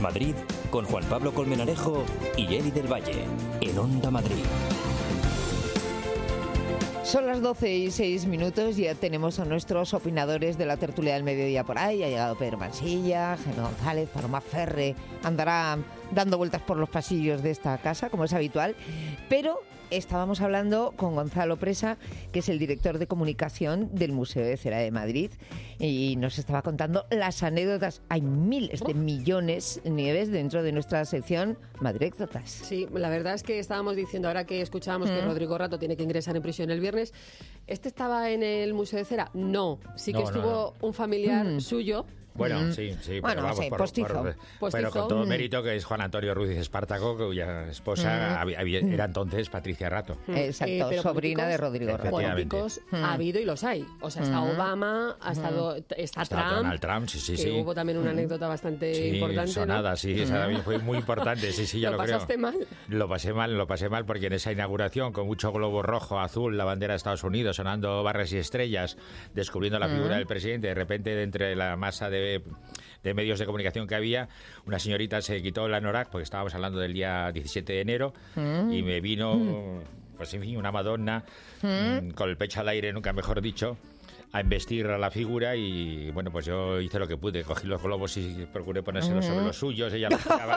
Madrid con Juan Pablo Colmenarejo y Eli del Valle, en Onda Madrid. Son las 12:06, ya tenemos a nuestros opinadores de la tertulia del mediodía por ahí. Ha llegado Pedro Mansilla, Jaime González, Paloma Ferre, andará dando vueltas por los pasillos de esta casa, como es habitual, pero estábamos hablando con Gonzalo Presa, que es el director de comunicación del Museo de Cera de Madrid, y nos estaba contando las anécdotas. Hay miles de millones, Nieves, dentro de nuestra sección Madrécdotas. Sí, la verdad es que estábamos diciendo, ahora que escuchábamos que Rodrigo Rato tiene que ingresar en prisión el viernes, ¿este estaba en el Museo de Cera? No, sí que estuvo un familiar suyo. Bueno, sí, bueno, pero vamos, sí, postizo. Pero con todo mérito, que es Juan Antonio Ruiz Espártago, cuya esposa era entonces Patricia Rato. Exacto, sobrina de Rodrigo Rato. Políticos ha habido y los hay. O sea, está Obama, está Trump. Donald Trump, sí. Hubo también una anécdota bastante importante. Sonada, ¿no? Sí, esa también fue muy importante, sí, ya lo creo. ¿Lo pasaste mal? Lo pasé mal porque en esa inauguración, con mucho globo rojo, azul, la bandera de Estados Unidos, sonando barras y estrellas, descubriendo la figura del presidente, de repente, de entre la masa de medios de comunicación que había, una señorita se quitó la anorak, porque estábamos hablando del día 17 de enero, y me vino, pues en fin, una Madonna, con el pecho al aire, nunca mejor dicho, a embestir a la figura, y bueno, pues yo hice lo que pude, cogí los globos y procuré ponérselos sobre los suyos, ella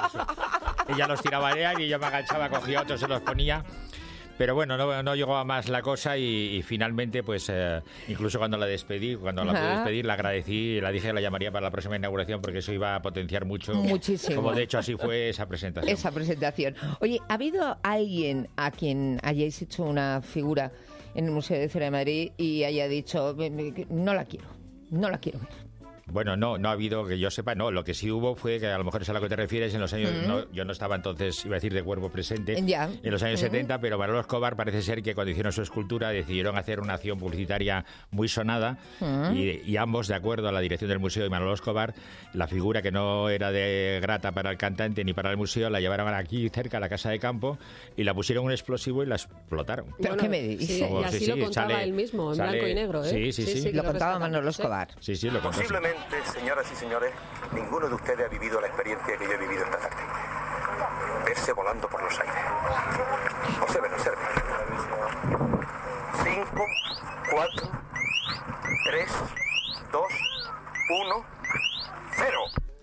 los tiraba al aire y yo me agachaba, cogía otros, se los ponía. Pero bueno, no llegó a más la cosa y finalmente, pues incluso cuando la pude despedir, la agradecí, la dije que la llamaría para la próxima inauguración porque eso iba a potenciar muchísimo. Como de hecho así fue esa presentación. Oye, ¿ha habido alguien a quien hayáis hecho una figura en el Museo de Cera de Madrid y haya dicho, no la quiero ver? Bueno, no ha habido, que yo sepa, no. Lo que sí hubo fue, que a lo mejor es a lo que te refieres, en los años... yo no estaba entonces, iba a decir de cuerpo presente, en los años 70, pero Manolo Escobar parece ser que cuando hicieron su escultura decidieron hacer una acción publicitaria muy sonada y ambos, de acuerdo a la dirección del museo y Manolo Escobar, la figura que no era de grata para el cantante ni para el museo, la llevaron aquí cerca a la casa de campo y la pusieron un explosivo y la explotaron. ¿Pero qué me dices? Sí, y así lo contaba él mismo, en blanco y negro, ¿eh? Sí. Lo contaba Manolo Escobar. Sí, lo contó. Señoras y señores, ninguno de ustedes ha vivido la experiencia que yo he vivido esta tarde. Verse volando por los aires. Observen. 5, 4, 3, 2, 1, 0.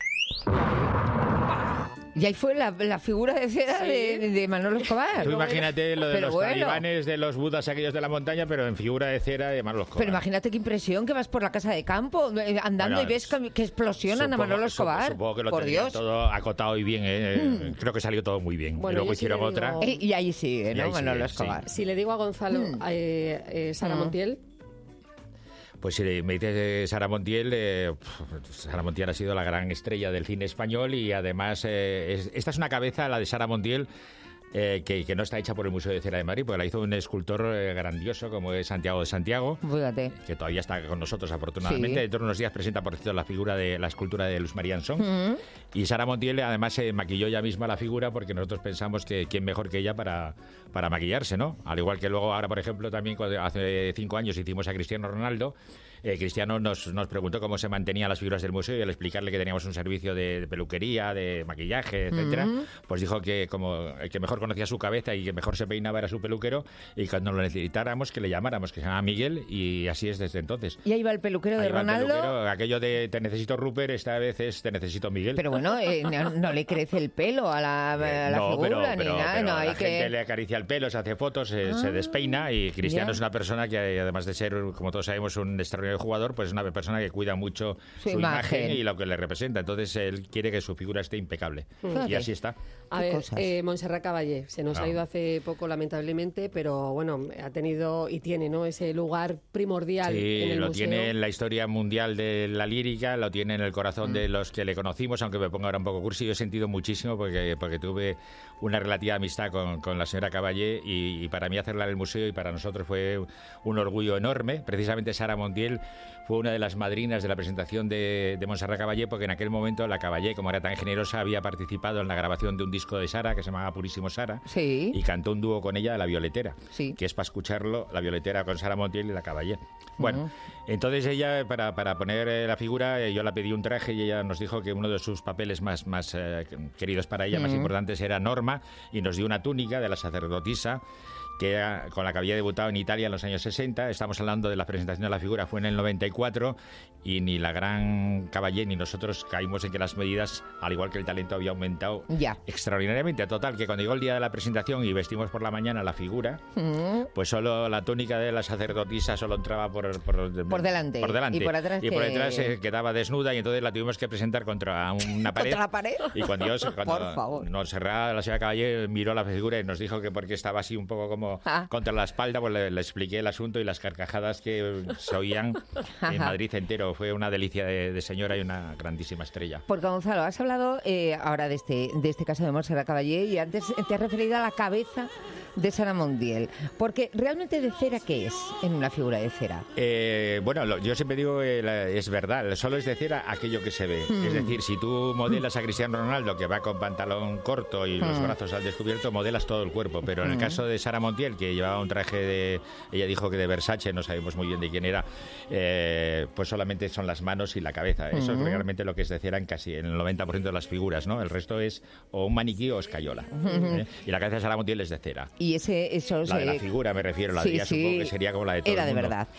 Y ahí fue la figura de cera de Manolo Escobar. Tú imagínate lo de los talibanes, de los budas aquellos de la montaña, pero en figura de cera de Manolo Escobar. Pero imagínate qué impresión que vas por la casa de campo andando y ves que explosionan a Manolo Escobar. Supongo que lo tenían todo acotado y bien. Creo que salió todo muy bien. Bueno, y luego hicieron otra. Y ahí sigue, ¿no? Manolo Escobar. Si le digo a Gonzalo, Sara Montiel... Pues si me dices Sara Montiel, Sara Montiel ha sido la gran estrella del cine español y además esta es una cabeza, la de Sara Montiel, que no está hecha por el Museo de Cera de Madrid, porque la hizo un escultor grandioso como es Santiago de Santiago, fíjate, que todavía está con nosotros afortunadamente. Dentro de unos días presenta, por cierto, la escultura de Luz María Ansón. Y Sara Montiel además maquilló ella misma la figura porque nosotros pensamos que quién mejor que ella para maquillarse, ¿no? Al igual que luego ahora, por ejemplo, también hace 5 años hicimos a Cristiano Ronaldo. Cristiano nos preguntó cómo se mantenían las figuras del museo y al explicarle que teníamos un servicio de peluquería, de maquillaje, etcétera, pues dijo que como el que mejor conocía su cabeza y que mejor se peinaba era su peluquero y cuando lo necesitáramos que le llamáramos, que se llama Miguel, y así es desde entonces. Y ahí va el peluquero de Ronaldo. Aquello de te necesito Rupert, esta vez es te necesito Miguel. Pero bueno, no le crece el pelo a la figura ni nada. No, hay gente le acaricia el pelo, se hace fotos, se despeina y Cristiano es una persona que además de ser, como todos sabemos, un extraordinario jugador, pues es una persona que cuida mucho su imagen y lo que le representa. Entonces él quiere que su figura esté impecable. Y así está. A ver, Montserrat Caballé se nos ha ido hace poco lamentablemente, pero bueno, ha tenido y tiene, ¿no?, ese lugar primordial en el museo. Sí, lo tiene en la historia mundial de la lírica, lo tiene en el corazón de los que le conocimos, aunque me ponga ahora un poco cursi. Yo he sentido muchísimo porque tuve una relativa amistad con la señora Caballé y para mí hacerla en el museo y para nosotros fue un orgullo enorme. Precisamente Sara Montiel Montiel fue una de las madrinas de la presentación de Montserrat Caballé, porque en aquel momento la Caballé, como era tan generosa, había participado en la grabación de un disco de Sara que se llamaba Purísimo Sara, Sí. y cantó un dúo con ella, La Violetera, Sí. que es para escucharlo, La Violetera con Sara Montiel y la Caballé. Bueno, entonces ella, para poner la figura, yo la pedí un traje y ella nos dijo que uno de sus papeles más queridos para ella, más importantes, era Norma, y nos dio una túnica de la sacerdotisa, que era, con la que había debutado en Italia en los años 60. Estamos hablando de la presentación de la figura, fue en el 94, y ni la gran Caballé ni nosotros caímos en que las medidas, al igual que el talento, había aumentado extraordinariamente. Total, que cuando llegó el día de la presentación y vestimos por la mañana la figura, pues solo la túnica de la sacerdotisa solo entraba por delante. Y por atrás, por detrás quedaba desnuda, y entonces la tuvimos que presentar contra una pared. ¿Contra la pared? Y cuando Por favor. nos cerraba la señora Caballé, miró la figura y nos dijo que porque estaba así un poco como contra la espalda, pues le expliqué el asunto, y las carcajadas que se oían en Madrid entero. Fue una delicia de señora y una grandísima estrella. Porque, Gonzalo, has hablado ahora de este caso de Montserrat Caballé, y antes te has referido a la cabeza de Sara Montiel. Porque realmente, ¿de cera qué es en una figura de cera? Bueno, yo siempre digo, es verdad, solo es de cera aquello que se ve. Es decir, si tú modelas a Cristiano Ronaldo, que va con pantalón corto y los brazos al descubierto, modelas todo el cuerpo. Pero en el caso de Sara Montiel, que llevaba un traje ella dijo que de Versace, no sabemos muy bien de quién era, pues solamente son las manos y la cabeza. Eso es realmente lo que es de cera en casi en el 90% de las figuras, ¿no? El resto es o un maniquí o escayola. Y la cabeza de Sara Montiel es de cera. Y eso la de la figura me refiero, la de ella supongo que sería como la de todo era el mundo. de verdad.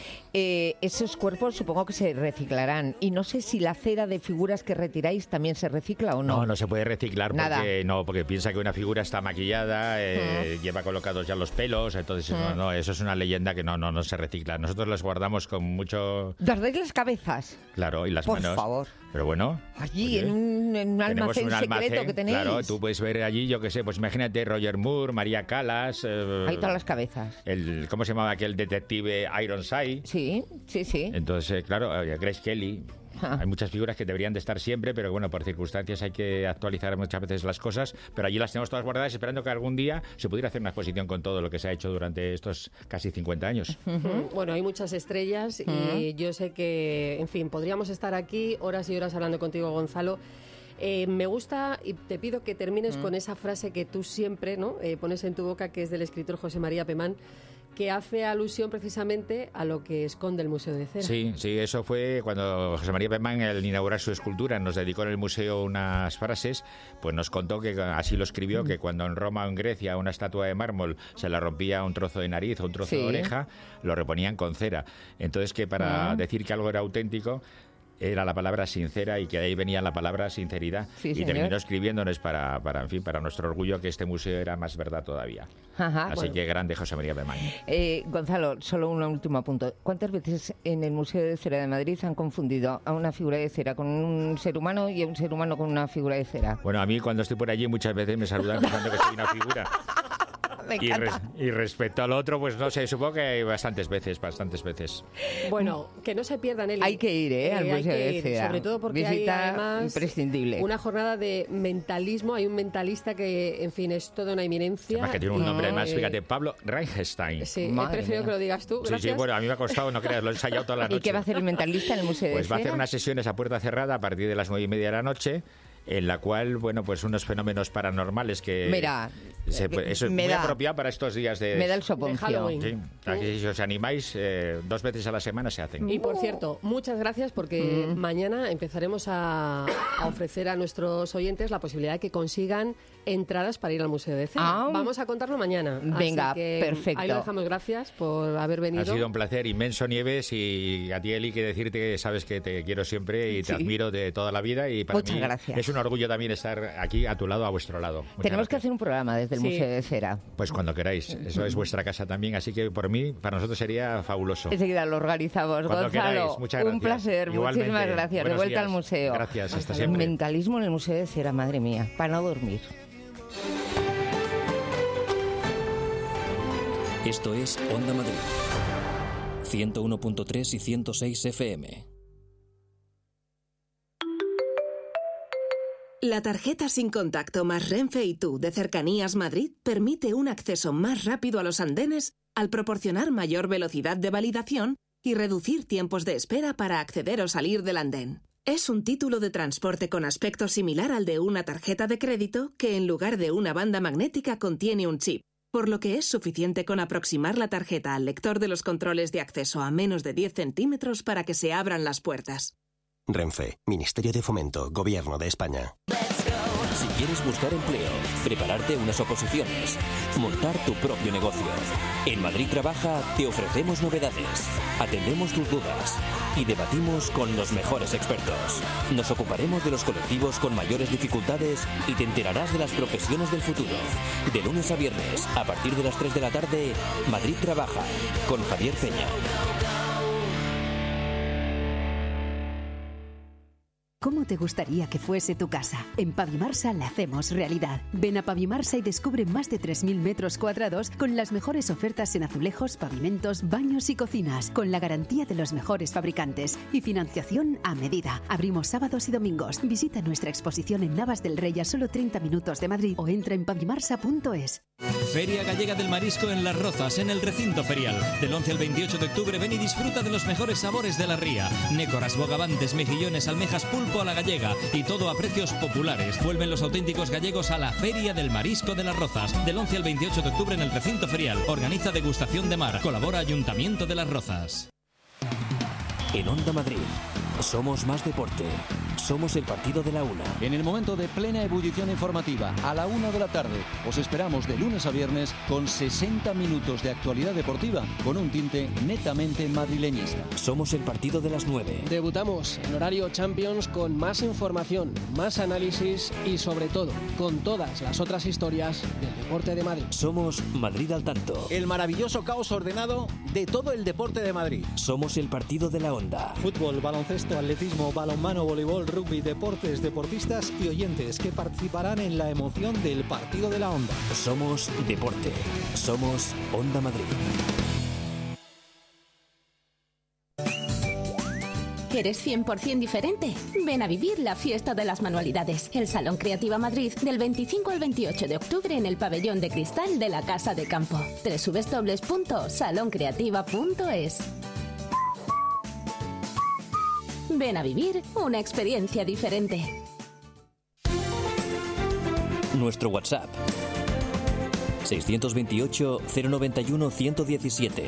Esos cuerpos supongo que se reciclarán, y no sé si la cera de figuras que retiráis también se recicla o no. No se puede reciclar. Nada. Porque piensa que una figura está maquillada, lleva colocados ya los pelos, entonces no, eso es una leyenda que no se recicla. Nosotros las guardamos con mucho... ¿Guardáis las cabezas? Claro, y las Por manos. favor. Pero bueno... Allí, oye, en un almacén secreto que tenéis. Claro, tú puedes ver allí, yo qué sé, pues imagínate Roger Moore, María Callas... Hay todas las cabezas. ¿Cómo se llamaba aquel detective Ironside? Sí. Entonces, claro, Grace Kelly... Hay muchas figuras que deberían de estar siempre, pero bueno, por circunstancias hay que actualizar muchas veces las cosas, pero allí las tenemos todas guardadas, esperando que algún día se pudiera hacer una exposición con todo lo que se ha hecho durante estos casi 50 años. Bueno, hay muchas estrellas y yo sé que, en fin, podríamos estar aquí horas y horas hablando contigo, Gonzalo. Me gusta y te pido que termines con esa frase que tú siempre pones en tu boca, que es del escritor José María Pemán, que hace alusión precisamente a lo que esconde el Museo de Cera. Sí, eso fue cuando José María Pemán, al inaugurar su escultura, nos dedicó en el museo unas frases, pues nos contó que así lo escribió, que cuando en Roma o en Grecia una estatua de mármol se le rompía un trozo de nariz o un trozo de oreja, lo reponían con cera. Entonces, que para decir que algo era auténtico, era la palabra sincera, y que de ahí venía la palabra sinceridad. Sí, y señor. terminó escribiéndonos para nuestro orgullo, que este museo era más verdad todavía. Así que grande José María Pemán. Gonzalo, solo un último punto. ¿Cuántas veces en el Museo de Cera de Madrid han confundido a una figura de cera con un ser humano y a un ser humano con una figura de cera? Bueno, a mí cuando estoy por allí muchas veces me saludan pensando que soy una figura. Y respecto al otro, pues no sé, supongo que hay bastantes veces. Bueno, que no se pierdan, Eli. Hay que ir, al Museo de Cera. Sobre todo porque visita hay además imprescindible. Una jornada de mentalismo. Hay un mentalista que, en fin, es toda una eminencia. Además que tiene un nombre, además, fíjate, Pablo Reichenstein. Sí, Madre prefiero mía. que lo digas tú. Gracias. Sí, bueno, a mí me ha costado, no creas, lo he ensayado toda la noche. ¿Y qué va a hacer el mentalista en el Museo de Pues Cera? va a hacer unas sesiones a puerta cerrada a partir de las 9:30 de la noche, en la cual, bueno, pues unos fenómenos paranormales que... Mira, eso es muy apropiado para estos días de... Me da el de soponcio. Halloween. Sí, aquí si os animáis, 2 veces a la semana se hacen. Y por cierto, muchas gracias, porque mañana empezaremos a ofrecer a nuestros oyentes la posibilidad de que consigan entradas para ir al Museo de Cera. Vamos a contarlo mañana. Venga, Así que perfecto. Ahí lo dejamos. Gracias por haber venido. Ha sido un placer inmenso, Nieves, y a ti, Eli, que decirte que sabes que te quiero siempre y te admiro de toda la vida, y para Muchas mí gracias. es un orgullo también estar aquí a tu lado, a vuestro lado. Muchas Tenemos que gracias. hacer un programa desde el Museo de Cera. Pues cuando queráis, eso es vuestra casa también, así que por mí, para nosotros sería fabuloso. Enseguida lo organizamos. Cuando Gonzalo, queráis, muchas gracias. un placer. Igualmente. Muchísimas gracias. Buenos De vuelta días. al museo. Gracias, hasta siempre. Mentalismo en el Museo de Cera, madre mía, para no dormir. Esto es Onda Madrid, 101.3 y 106 FM. La tarjeta sin contacto más Renfe y tú de Cercanías Madrid permite un acceso más rápido a los andenes al proporcionar mayor velocidad de validación y reducir tiempos de espera para acceder o salir del andén. Es un título de transporte con aspecto similar al de una tarjeta de crédito que en lugar de una banda magnética contiene un chip, por lo que es suficiente con aproximar la tarjeta al lector de los controles de acceso a menos de 10 centímetros para que se abran las puertas. Renfe, Ministerio de Fomento, Gobierno de España. Si quieres buscar empleo, prepararte unas oposiciones, montar tu propio negocio. En Madrid Trabaja te ofrecemos novedades, atendemos tus dudas y debatimos con los mejores expertos. Nos ocuparemos de los colectivos con mayores dificultades y te enterarás de las profesiones del futuro. De lunes a viernes, a partir de las 3 de la tarde, Madrid Trabaja, con Javier Peña. ¿Cómo te gustaría que fuese tu casa? En Pavimarsa la hacemos realidad. Ven a Pavimarsa y descubre más de 3.000 metros cuadrados con las mejores ofertas en azulejos, pavimentos, baños y cocinas, con la garantía de los mejores fabricantes y financiación a medida. Abrimos sábados y domingos. Visita nuestra exposición en Navas del Rey a solo 30 minutos de Madrid o entra en pavimarsa.es. Feria Gallega del Marisco en Las Rozas, en el recinto ferial. Del 11 al 28 de octubre ven y disfruta de los mejores sabores de la ría. Nécoras, bogavantes, mejillones, almejas, pulpo a la gallega y todo a precios populares. Vuelven los auténticos gallegos a la Feria del Marisco de Las Rozas. Del 11 al 28 de octubre en el recinto ferial. Organiza Degustación de Mar. Colabora Ayuntamiento de Las Rozas. En Onda Madrid, somos más deporte. Somos el partido de la una. En el momento de plena ebullición informativa, a la 1 de la tarde, os esperamos de lunes a viernes con 60 minutos de actualidad deportiva con un tinte netamente madrileñista. Somos el partido de las 9. Debutamos en horario Champions con más información, más análisis y sobre todo con todas las otras historias del deporte de Madrid. Somos Madrid al tanto. El maravilloso caos ordenado de todo el deporte de Madrid. Somos el partido de la onda. Fútbol, baloncesto, atletismo, balonmano, voleibol, rugby, deportes, deportistas y oyentes que participarán en la emoción del partido de la onda. Somos deporte. Somos Onda Madrid. ¿Eres 100% diferente? Ven a vivir la fiesta de las manualidades. El Salón Creativa Madrid del 25 al 28 de octubre en el pabellón de cristal de la Casa de Campo. www.saloncreativa.es. Ven a vivir una experiencia diferente. Nuestro WhatsApp 628 091 117.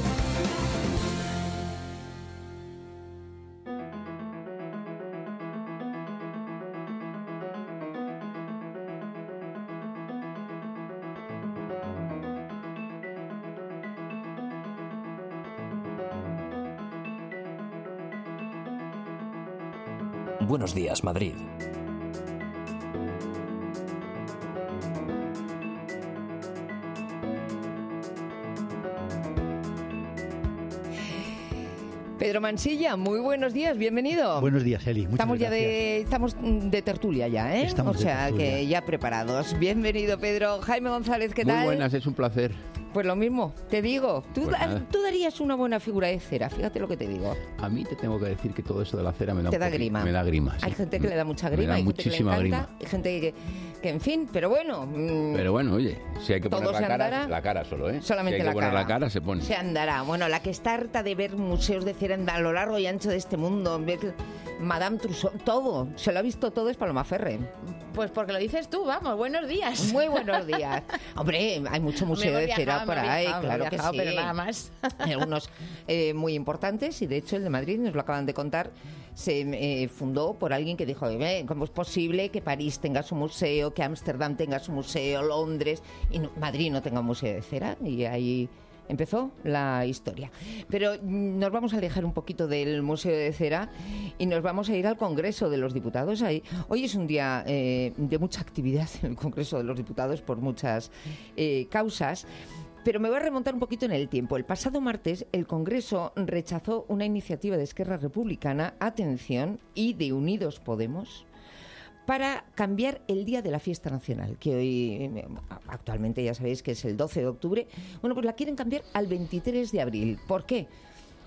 Buenos días, Madrid. Pedro Mansilla, muy buenos días, bienvenido. Buenos días, Eli. Muchas gracias. Estamos de tertulia ya, ¿eh? Estamos o sea, tertulia. que ya preparados. Bienvenido, Pedro. Jaime González, ¿qué tal? Muy buenas, es un placer. Pues lo mismo, te digo. Tú darías una buena figura de cera, fíjate lo que te digo. A mí te tengo que decir que todo eso de la cera me da grima. Me da grima, sí. Hay gente que le da mucha grima, me da hay gente que le muchísima encanta, grima. hay gente que en fin, pero bueno. Pero bueno, oye, si hay que todo poner se la andará. cara solo, ¿eh? Solamente si hay que poner cara. la cara, se pone. Se andará. Bueno, la que está harta de ver museos de cera a lo largo y ancho de este mundo, ver Madame Tussauds, todo, se lo ha visto todo, es Paloma Ferre. Pues porque lo dices tú, vamos, buenos días. Muy buenos días. Hombre, hay mucho museo de cera por ahí, claro que sí. Pero nada más. Hay algunos muy importantes y de hecho el de Madrid, nos lo acaban de contar, se fundó por alguien que dijo, ¿cómo es posible que París tenga su museo, que Ámsterdam tenga su museo, Londres y Madrid no tenga un museo de cera? Y ahí empezó la historia. Pero nos vamos a alejar un poquito del Museo de Cera y nos vamos a ir al Congreso de los Diputados. Hoy es un día de mucha actividad en el Congreso de los Diputados por muchas causas. Pero me voy a remontar un poquito en el tiempo. El pasado martes, el Congreso rechazó una iniciativa de Esquerra Republicana, atención, y de Unidos Podemos, para cambiar el día de la fiesta nacional, que hoy, actualmente ya sabéis que es el 12 de octubre. Bueno, pues la quieren cambiar al 23 de abril. ¿Por qué?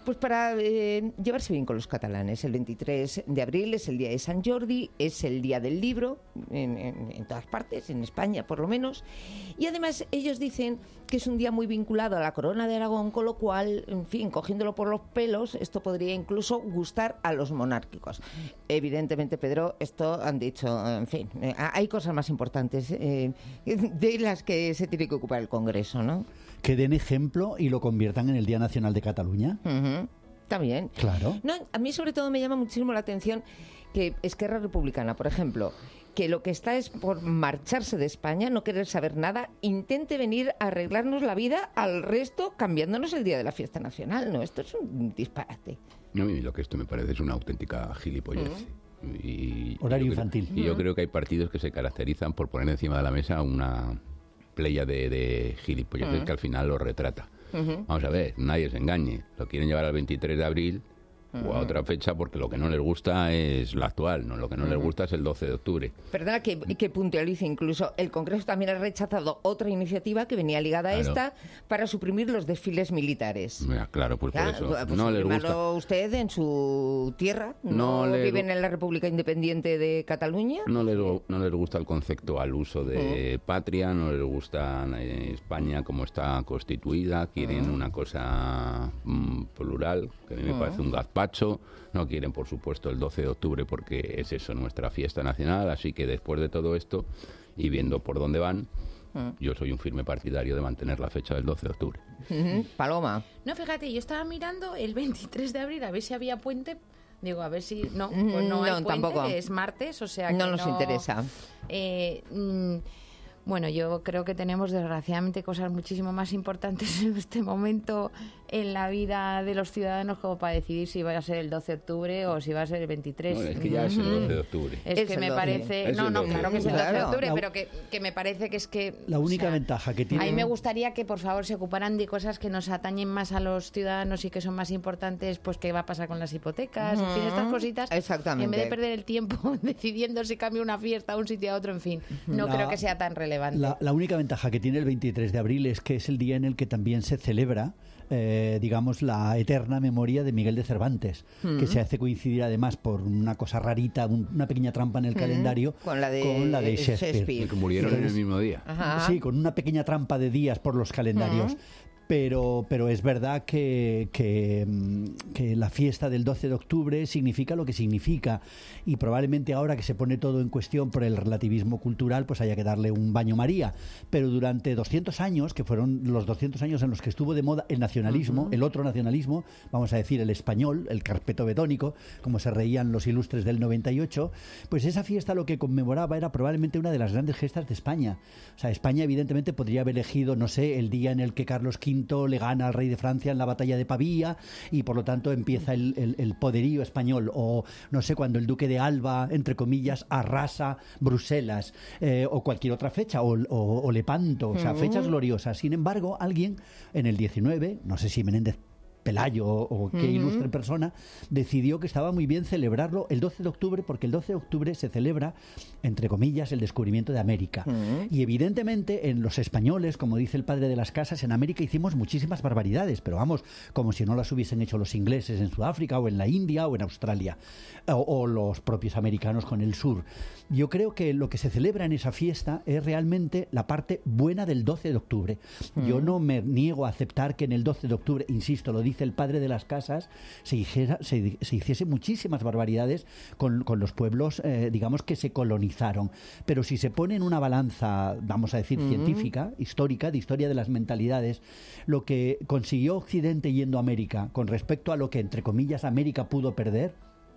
Pues para llevarse bien con los catalanes. El 23 de abril es el día de Sant Jordi, es el día del libro, en todas partes, en España por lo menos. Y además ellos dicen que es un día muy vinculado a la corona de Aragón, con lo cual, en fin, cogiéndolo por los pelos, esto podría incluso gustar a los monárquicos. Evidentemente, Pedro, esto han dicho, en fin, hay cosas más importantes de las que se tiene que ocupar el Congreso, ¿no? Que den ejemplo y lo conviertan en el Día Nacional de Cataluña. Está bien. Claro. No, a mí sobre todo me llama muchísimo la atención que Esquerra Republicana, por ejemplo, que lo que está es por marcharse de España, no querer saber nada, intente venir a arreglarnos la vida al resto cambiándonos el día de la fiesta nacional. No, esto es un disparate. No, y lo que esto me parece es una auténtica gilipollez. Horario infantil. Y yo creo que hay partidos que se caracterizan por poner encima de la mesa una playa de gilipolleces que al final lo retrata. Vamos a ver, nadie se engañe. Lo quieren llevar al 23 de abril o a otra fecha porque lo que no les gusta es la actual, no, lo que no les gusta es el 12 de octubre. Perdona que puntualice, incluso el Congreso también ha rechazado otra iniciativa que venía ligada a esta para suprimir los desfiles militares. Claro, pues por eso pues no les gusta. Usted en su tierra, no viven en la República Independiente de Cataluña. No les gusta el concepto al uso de patria, no les gusta España como está constituida, quieren una cosa plural, que a mí me parece un gazpacho. No quieren, por supuesto, el 12 de octubre porque es eso, nuestra fiesta nacional, así que después de todo esto y viendo por dónde van, yo soy un firme partidario de mantener la fecha del 12 de octubre. Paloma. No, fíjate, yo estaba mirando el 23 de abril a ver si había puente. Digo, a ver si... No, pues no hay puente, tampoco. Es martes, o sea que no nos interesa. Bueno, yo creo que tenemos desgraciadamente cosas muchísimo más importantes en este momento en la vida de los ciudadanos como para decidir si va a ser el 12 de octubre o si va a ser el 23. No, es que ya es el 12 de octubre. Es que me parece... No, claro que es el 12 de octubre, pero que me parece que es que... La única ventaja que tiene... A mí me gustaría que, por favor, se ocuparan de cosas que nos atañen más a los ciudadanos y que son más importantes, pues qué va a pasar con las hipotecas, en fin, estas cositas. Exactamente. En vez de perder el tiempo decidiendo si cambia una fiesta a un sitio a otro, en fin, no creo que sea tan relevante. La única ventaja que tiene el 23 de abril es que es el día en el que también se celebra, digamos, la eterna memoria de Miguel de Cervantes, que se hace coincidir además por una cosa rarita, una pequeña trampa en el calendario con la de Shakespeare. Que murieron en el mismo día. Sí, con una pequeña trampa de días por los calendarios. Pero es verdad que la fiesta del 12 de octubre significa lo que significa y probablemente ahora que se pone todo en cuestión por el relativismo cultural pues haya que darle un baño María, pero durante 200 años, que fueron los 200 años en los que estuvo de moda el nacionalismo, el otro nacionalismo, vamos a decir el español, el carpetobetónico, como se reían los ilustres del 98, pues esa fiesta lo que conmemoraba era probablemente una de las grandes gestas de España. O sea, España evidentemente podría haber elegido, no sé, el día en el que Carlos V le gana al rey de Francia en la batalla de Pavía y por lo tanto empieza el poderío español, o no sé, cuando el duque de Alba, entre comillas, arrasa Bruselas, o cualquier otra fecha, o Lepanto, o sea, fechas gloriosas. Sin embargo, alguien en el 19, no sé si Menéndez Pelayo o qué ilustre persona, decidió que estaba muy bien celebrarlo el 12 de octubre porque el 12 de octubre se celebra, entre comillas, el descubrimiento de América. Y evidentemente en los españoles, como dice el padre de las casas, en América hicimos muchísimas barbaridades, pero vamos, como si no las hubiesen hecho los ingleses en Sudáfrica o en la India o en Australia, o los propios americanos con el sur. Yo creo que lo que se celebra en esa fiesta es realmente la parte buena del 12 de octubre. Yo no me niego a aceptar que en el 12 de octubre, insisto, lo dice el padre de las casas, se hiciese muchísimas barbaridades con los pueblos, digamos, que se colonizaron. Pero si se pone en una balanza, vamos a decir, científica, histórica, de historia de las mentalidades, lo que consiguió Occidente yendo a América con respecto a lo que, entre comillas, América pudo perder,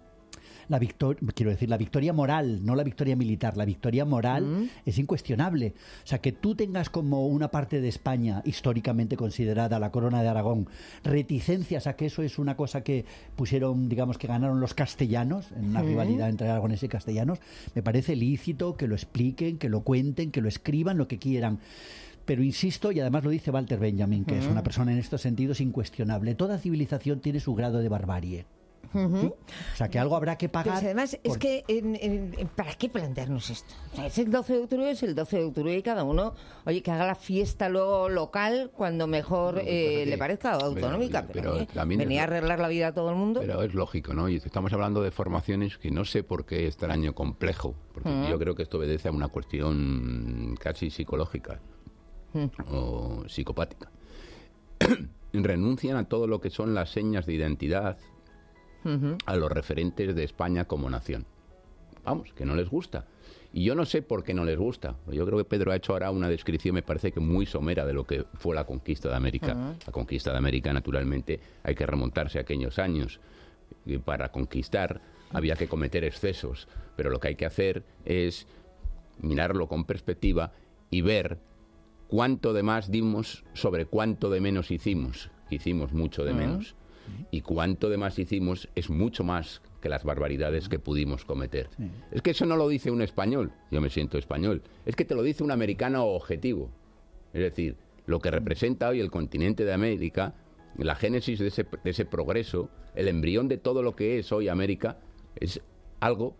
la victoria moral, no la victoria militar, la victoria moral es incuestionable. O sea, que tú tengas como una parte de España históricamente considerada la corona de Aragón reticencias a que eso es una cosa que pusieron, digamos, que ganaron los castellanos en una rivalidad entre aragoneses y castellanos, me parece lícito que lo expliquen, que lo cuenten, que lo escriban, lo que quieran. Pero insisto, y además lo dice Walter Benjamin, que es una persona en estos sentidos incuestionable, toda civilización tiene su grado de barbarie. Uh-huh. O sea, que algo habrá que pagar. Pero además, es que, ¿para qué plantearnos esto? O sea, es el 12 de octubre, es el 12 de octubre y cada uno, oye, que haga la fiesta luego local cuando mejor le parezca, o autonómica. Pero venir a arreglar la vida a todo el mundo. Pero es lógico, ¿no? Y estamos hablando de formaciones que no sé por qué es extraño, complejo, porque yo creo que esto obedece a una cuestión casi psicológica o psicopática. Renuncian a todo lo que son las señas de identidad, a los referentes de España como nación. Vamos, que no les gusta. Y yo no sé por qué no les gusta. Yo creo que Pedro ha hecho ahora una descripción, me parece que muy somera, de lo que fue la conquista de América. La conquista de América, naturalmente, hay que remontarse a aquellos años. Y para conquistar había que cometer excesos, pero lo que hay que hacer es mirarlo con perspectiva y ver cuánto de más dimos sobre cuánto de menos hicimos. Hicimos mucho de menos. Y cuánto de más hicimos es mucho más que las barbaridades que pudimos cometer. Sí. Es que eso no lo dice un español, yo me siento español, es que te lo dice un americano objetivo. Es decir, lo que representa hoy el continente de América, la génesis de ese progreso, el embrión de todo lo que es hoy América, es algo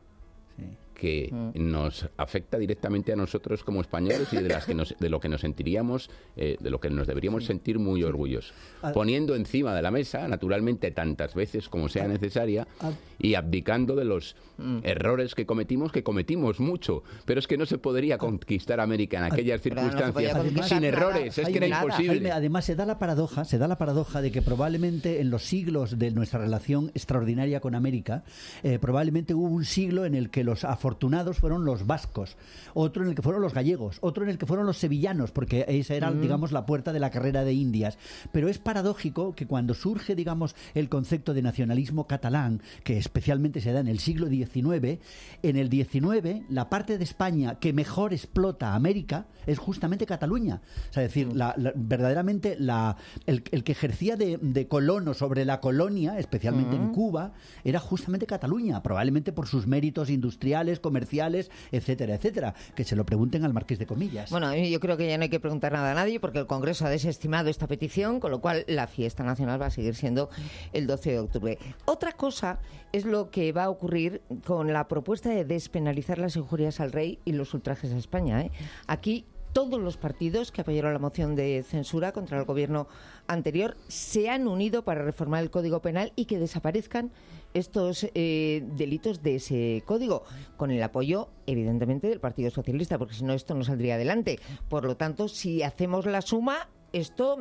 que nos afecta directamente a nosotros como españoles y de lo que nos sentiríamos, de lo que nos deberíamos sentir muy orgullosos. Poniendo encima de la mesa, naturalmente, tantas veces como sea necesaria, y abdicando de los errores que cometimos mucho. Pero es que no se podría conquistar América en aquellas circunstancias sin errores, es que era imposible. Jaime, además se da la paradoja de que probablemente en los siglos de nuestra relación extraordinaria con América, probablemente hubo un siglo en el que los afortunados fueron los vascos, otro en el que fueron los gallegos, otro en el que fueron los sevillanos, porque esa era, digamos, la puerta de la carrera de Indias. Pero es paradójico que cuando surge, digamos, el concepto de nacionalismo catalán, que especialmente se da en el siglo XIX, en el XIX la parte de España que mejor explota a América es justamente Cataluña. O sea, es decir, verdaderamente el que ejercía de colono sobre la colonia, especialmente en Cuba, era justamente Cataluña, probablemente por sus méritos industriales, comerciales, etcétera, etcétera. Que se lo pregunten al Marqués de Comillas. Bueno, yo creo que ya no hay que preguntar nada a nadie porque el Congreso ha desestimado esta petición, con lo cual la fiesta nacional va a seguir siendo el 12 de octubre. Otra cosa es lo que va a ocurrir con la propuesta de despenalizar las injurias al rey y los ultrajes a España. Aquí todos los partidos que apoyaron la moción de censura contra el gobierno anterior se han unido para reformar el Código Penal y que desaparezcan estos delitos de ese código, con el apoyo, evidentemente, del Partido Socialista, porque si no, esto no saldría adelante. Por lo tanto, si hacemos la suma, esto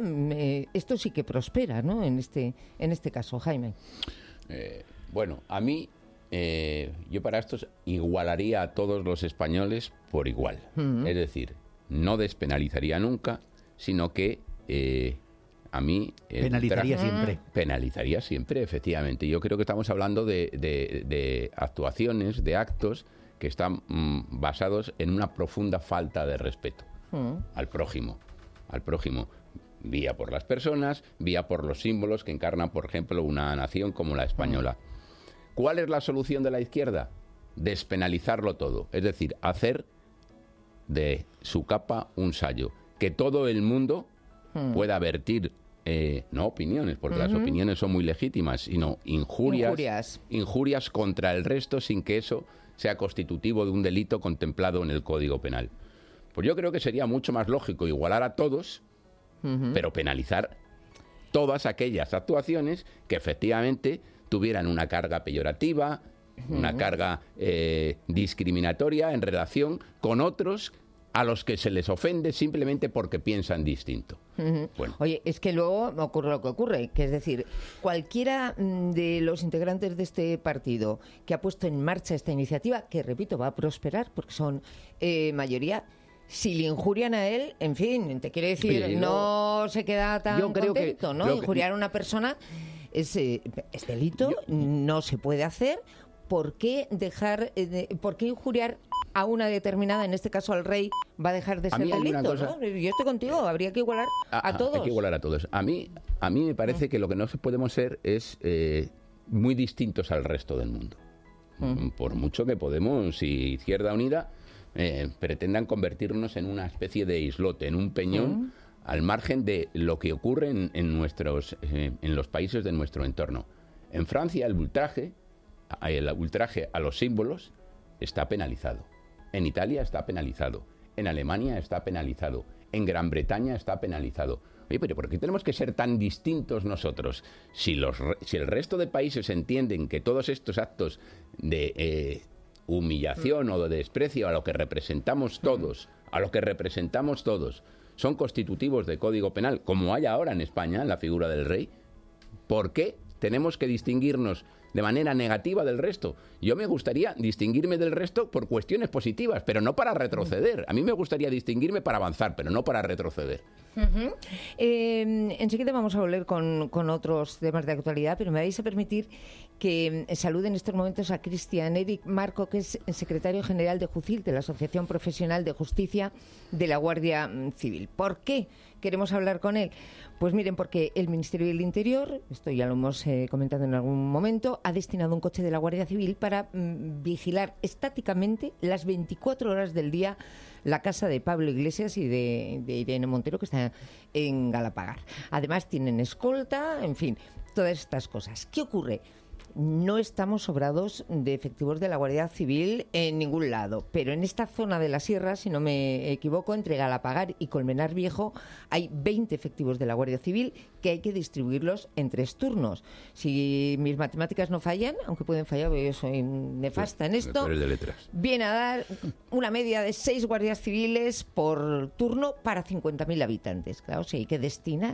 sí que prospera, ¿no? En este caso, Jaime. Bueno, a mí, yo para esto igualaría a todos los españoles por igual. Es decir, no despenalizaría nunca, sino que a mí... penalizaría siempre. Penalizaría siempre, efectivamente. Yo creo que estamos hablando de actuaciones, de actos que están basados en una profunda falta de respeto al prójimo, vía por las personas, vía por los símbolos que encarnan, por ejemplo, una nación como la española. ¿Cuál es la solución de la izquierda? Despenalizarlo todo, es decir, hacer de su capa un sayo, que todo el mundo pueda vertir, no opiniones, porque las opiniones son muy legítimas, sino injurias contra el resto sin que eso sea constitutivo de un delito contemplado en el Código Penal. Pues yo creo que sería mucho más lógico igualar a todos, pero penalizar todas aquellas actuaciones que efectivamente tuvieran una carga peyorativa, una carga discriminatoria en relación con otros a los que se les ofende simplemente porque piensan distinto. Bueno. Oye, es que luego ocurre lo que ocurre, que es decir, cualquiera de los integrantes de este partido que ha puesto en marcha esta iniciativa, que repito, va a prosperar porque son mayoría, si le injurian a él, en fin, te quiere decir, pero no se queda tan contento, ¿no? Injuriar a una persona es delito, no se puede hacer. ¿Por qué injuriar a una determinada, en este caso al rey, va a dejar de ser delito? ¿No? Yo estoy contigo, habría que igualar a todos. Hay que igualar a todos. A mí me parece que lo que no podemos ser es muy distintos al resto del mundo. Por mucho que Podemos y Izquierda Unida pretendan convertirnos en una especie de islote, en un peñón, al margen de lo que ocurre en los países de nuestro entorno. En Francia el ultraje a los símbolos está penalizado. En Italia está penalizado. En Alemania está penalizado. En Gran Bretaña está penalizado. Oye, pero ¿por qué tenemos que ser tan distintos nosotros? Si el resto de países entienden que todos estos actos de humillación o de desprecio a lo que representamos todos, son constitutivos de Código Penal, como hay ahora en España, en la figura del rey, ¿por qué tenemos que distinguirnos de manera negativa del resto? Yo me gustaría distinguirme del resto por cuestiones positivas, pero no para retroceder. A mí me gustaría distinguirme para avanzar, pero no para retroceder. Enseguida vamos a volver con otros temas de actualidad, pero me vais a permitir que salude en estos momentos a Cristian Eric Marco, que es el secretario general de JUCIL, de la Asociación Profesional de Justicia de la Guardia Civil. ¿Por qué queremos hablar con él? Pues miren, porque el Ministerio del Interior, esto ya lo hemos comentado en algún momento, ha destinado un coche de la Guardia Civil para vigilar estáticamente las 24 horas del día la casa de Pablo Iglesias y de Irene Montero, que está en Galapagar. Además tienen escolta, en fin, todas estas cosas. ¿Qué ocurre? No estamos sobrados de efectivos de la Guardia Civil en ningún lado, pero en esta zona de la sierra, si no me equivoco, entre Galapagar y Colmenar Viejo, hay 20 efectivos de la Guardia Civil que hay que distribuirlos en 3 turnos. Si mis matemáticas no fallan, aunque pueden fallar porque yo soy nefasta en esto, viene a dar una media de 6 guardias civiles por turno para 50.000 habitantes. Claro, si hay que destinar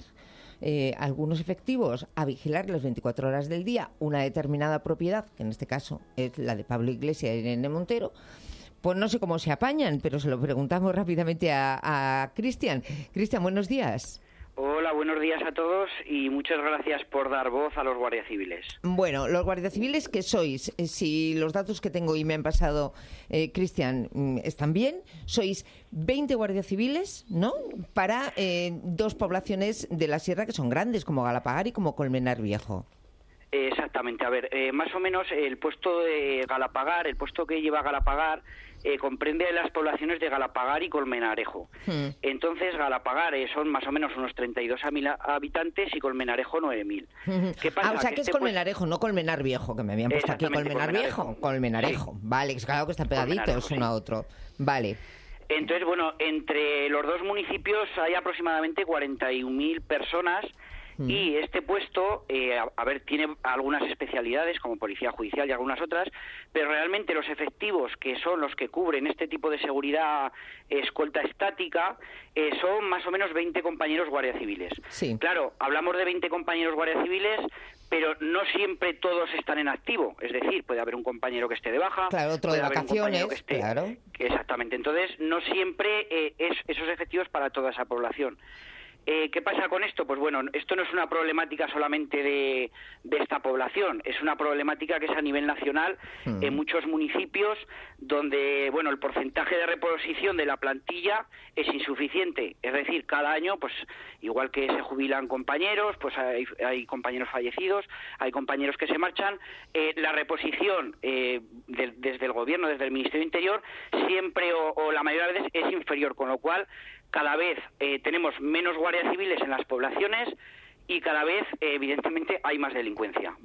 algunos efectivos a vigilar las 24 horas del día una determinada propiedad, que en este caso es la de Pablo Iglesias y Irene Montero, pues no sé cómo se apañan, pero se lo preguntamos rápidamente a Cristian. Cristian, buenos días. Hola, buenos días a todos y muchas gracias por dar voz a los guardias civiles. Bueno, los guardias civiles que sois, si los datos que tengo y me han pasado, Cristian, están bien, sois 20 guardias civiles, ¿no?, para 2 poblaciones de la sierra que son grandes, como Galapagar y como Colmenar Viejo. Exactamente, a ver, más o menos el puesto de Galapagar, el puesto que lleva Galapagar, comprende las poblaciones de Galapagar y Colmenarejo. Entonces, Galapagar son más o menos unos 32.000 habitantes y Colmenarejo 9.000. ¿Qué pasa? O sea, que es Colmenarejo, no Colmenar Viejo, que me habían puesto aquí Colmenar Viejo. Colmenarejo, sí. Vale, es claro que están pegaditos uno a otro. Vale. Entonces, bueno, entre los 2 municipios hay aproximadamente 41.000 personas. Y este puesto, tiene algunas especialidades como policía judicial y algunas otras, pero realmente los efectivos que son los que cubren este tipo de seguridad escolta estática son más o menos 20 compañeros guardias civiles. Sí. Claro, hablamos de 20 compañeros guardias civiles, pero no siempre todos están en activo. Es decir, puede haber un compañero que esté de baja, claro, otro de vacaciones, claro. Exactamente. Entonces, no siempre es esos efectivos para toda esa población. ¿Qué pasa con esto? Pues bueno, esto no es una problemática solamente de esta población, es una problemática que es a nivel nacional en muchos municipios donde, bueno, el porcentaje de reposición de la plantilla es insuficiente. Es decir, cada año, pues igual que se jubilan compañeros, pues hay compañeros fallecidos, hay compañeros que se marchan. La reposición desde el Gobierno, desde el Ministerio del Interior, siempre o la mayoría de veces es inferior, con lo cual cada vez tenemos menos guardias civiles en las poblaciones y cada vez, evidentemente, hay más delincuencia.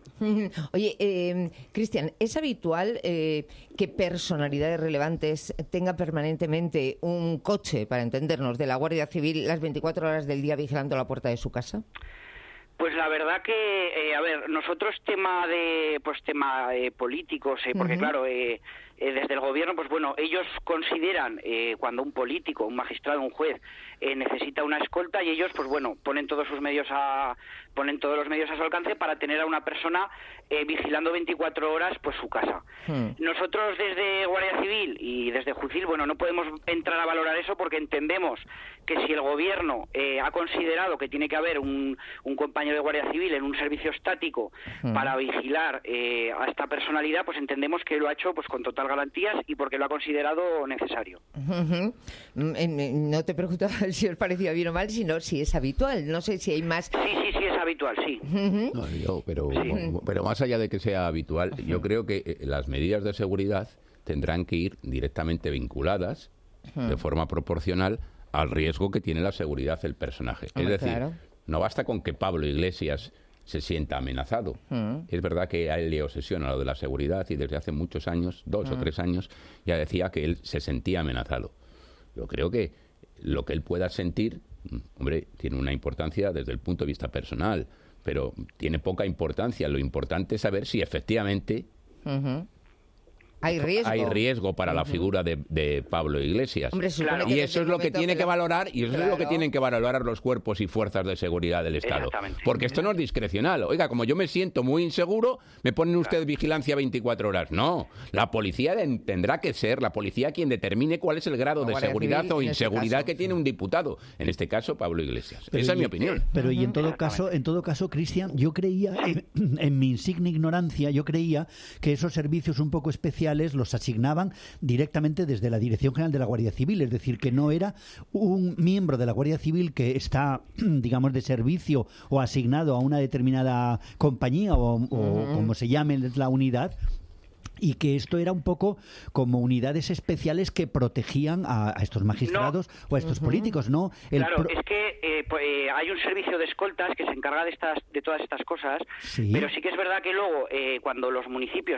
Oye, Cristian, ¿es habitual que personalidades relevantes tengan permanentemente un coche, para entendernos, de la Guardia Civil las 24 horas del día vigilando la puerta de su casa? Pues la verdad que, nosotros tema políticos, porque claro, desde el Gobierno, pues bueno, ellos consideran cuando un político, un magistrado, un juez necesita una escolta y ellos, pues bueno, ponen todos los medios a su alcance para tener a una persona vigilando 24 horas pues su casa. Nosotros desde Guardia Civil y desde JUCIL, bueno, no podemos entrar a valorar eso porque entendemos que si el Gobierno ha considerado que tiene que haber un compañero de Guardia Civil en un servicio estático para vigilar a esta personalidad, pues entendemos que lo ha hecho pues con total garantías y porque lo ha considerado necesario. No te preguntaba si os parecía bien o mal, sino si es habitual. No sé si hay más. Sí, es habitual, sí. No, pero más allá de que sea habitual, yo creo que las medidas de seguridad tendrán que ir directamente vinculadas de forma proporcional al riesgo que tiene la seguridad del personaje. Es decir, no basta con que Pablo Iglesias se sienta amenazado. Es verdad que a él le obsesiona lo de la seguridad y desde hace muchos años, 2 o 3 años, ya decía que él se sentía amenazado. Yo creo que lo que él pueda sentir, hombre, tiene una importancia desde el punto de vista personal, pero tiene poca importancia. Lo importante es saber si efectivamente hay riesgo para la figura de Pablo Iglesias. Hombre, y eso es lo que tiene que valorar, y eso es lo que tienen que valorar los cuerpos y fuerzas de seguridad del Estado. Porque esto no es discrecional. Oiga, como yo me siento muy inseguro, me ponen ustedes vigilancia 24 horas. No, la policía tendrá que ser la policía quien determine cuál es el grado de seguridad o inseguridad que tiene un diputado. En este caso, Pablo Iglesias. Esa es mi opinión. Pero y en todo caso, Cristian, yo creía, en mi insigne ignorancia, yo creía que esos servicios un poco especiales los asignaban directamente desde la Dirección General de la Guardia Civil, es decir, que no era un miembro de la Guardia Civil que está, digamos, de servicio o asignado a una determinada compañía o como se llame la unidad, y que esto era un poco como unidades especiales que protegían a estos magistrados o a estos políticos, ¿no? Claro, es que hay un servicio de escoltas que se encarga de todas estas cosas, pero sí que es verdad que luego, cuando los municipios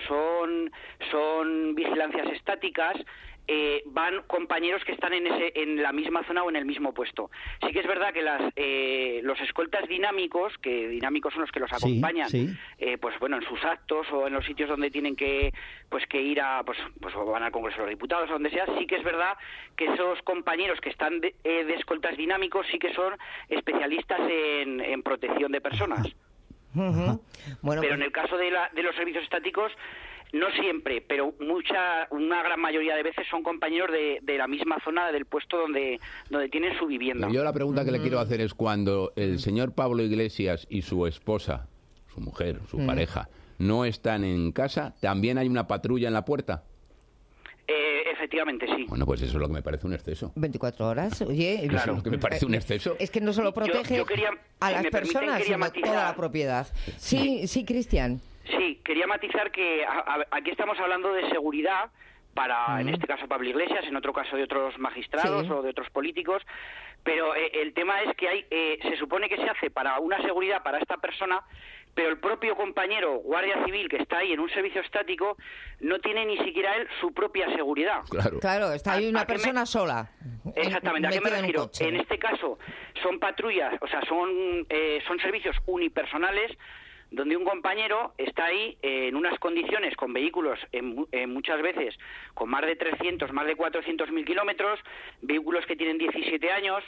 son vigilancias estáticas, van compañeros que están en la misma zona o en el mismo puesto. Sí que es verdad que los escoltas dinámicos, que dinámicos son los que los acompañan, pues bueno, en sus actos o en los sitios donde tienen que ir a, pues van al Congreso de los Diputados o donde sea, sí que es verdad que esos compañeros que están de escoltas dinámicos sí que son especialistas en protección de personas. Pero en el caso de los servicios estáticos, no siempre, pero una gran mayoría de veces son compañeros de la misma zona del puesto donde tienen su vivienda. Yo la pregunta que le quiero hacer es, cuando el señor Pablo Iglesias y su esposa, su mujer, su pareja, no están en casa, ¿también hay una patrulla en la puerta? Efectivamente, sí. Bueno, pues eso es lo que me parece un exceso. 24 horas, oye. Claro. Eso es lo que me parece un exceso. Es que no solo protege a las personas, sino toda la propiedad. Sí, Cristian. Sí, quería matizar que aquí estamos hablando de seguridad para, en este caso, Pablo Iglesias, en otro caso de otros magistrados o de otros políticos, pero el tema es que se supone que se hace para una seguridad para esta persona, pero el propio compañero guardia civil que está ahí en un servicio estático no tiene ni siquiera él su propia seguridad. Claro, está ahí una persona sola. Exactamente, ¿a qué me refiero? En este caso son patrullas, o sea, son servicios unipersonales donde un compañero está ahí en unas condiciones con vehículos muchas veces con más de 300, más de 400.000 kilómetros, vehículos que tienen 17 años.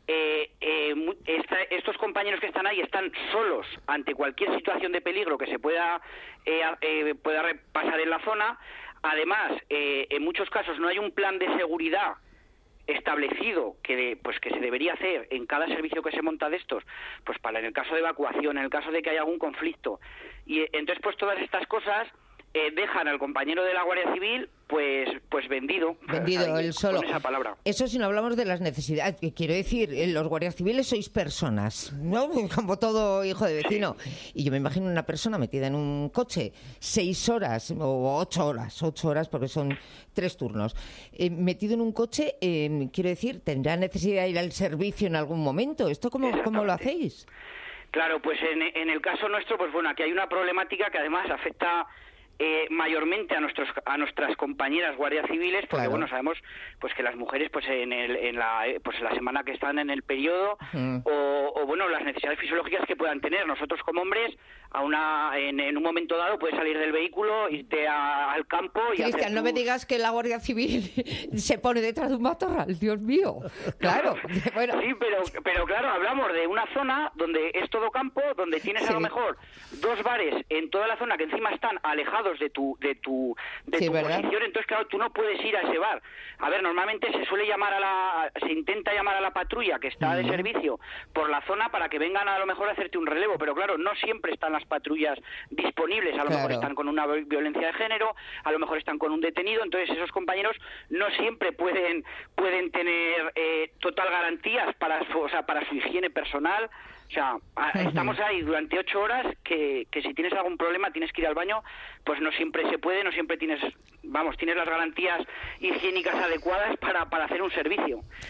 Estos compañeros que están ahí están solos ante cualquier situación de peligro que se pueda pasar en la zona. Además, en muchos casos no hay un plan de seguridad establecido que se debería hacer en cada servicio que se monta de estos, pues para en el caso de evacuación, en el caso de que haya algún conflicto. Y entonces pues todas estas cosas dejan al compañero de la Guardia Civil pues vendido él solo. Con esa palabra. Eso si no hablamos de las necesidades, quiero decir, los guardias civiles sois personas, ¿no? Como todo hijo de vecino. Y yo me imagino una persona metida en un coche 6 horas o 8 horas porque son 3 turnos, metido en un coche, quiero decir, tendrá necesidad de ir al servicio en algún momento. ¿Esto cómo lo hacéis? Claro, pues en el caso nuestro, pues bueno, aquí hay una problemática que además afecta mayormente a nuestras compañeras guardias civiles, porque bueno, sabemos pues que las mujeres pues en la semana que están en el periodo o bueno, las necesidades fisiológicas que puedan tener. Nosotros como hombres en un momento dado puedes salir del vehículo, irte al campo y Cristian, no me digas que la Guardia Civil se pone detrás de un matorral, Dios mío. Claro. Bueno. Sí, pero claro, hablamos de una zona donde es todo campo, donde tienes a lo mejor 2 bares en toda la zona que encima están alejados de tu posición, entonces claro, tú no puedes ir a ese bar. A ver, normalmente se intenta llamar a la patrulla que está de servicio por la zona para que vengan a lo mejor a hacerte un relevo, pero claro, no siempre están las patrullas disponibles, a lo mejor están con una violencia de género, a lo mejor están con un detenido, entonces esos compañeros no siempre pueden tener total garantías para su higiene personal. O sea, estamos ahí durante 8 horas que si tienes algún problema tienes que ir al baño, pues no siempre se puede, no siempre tienes las garantías higiénicas adecuadas para hacer un servicio.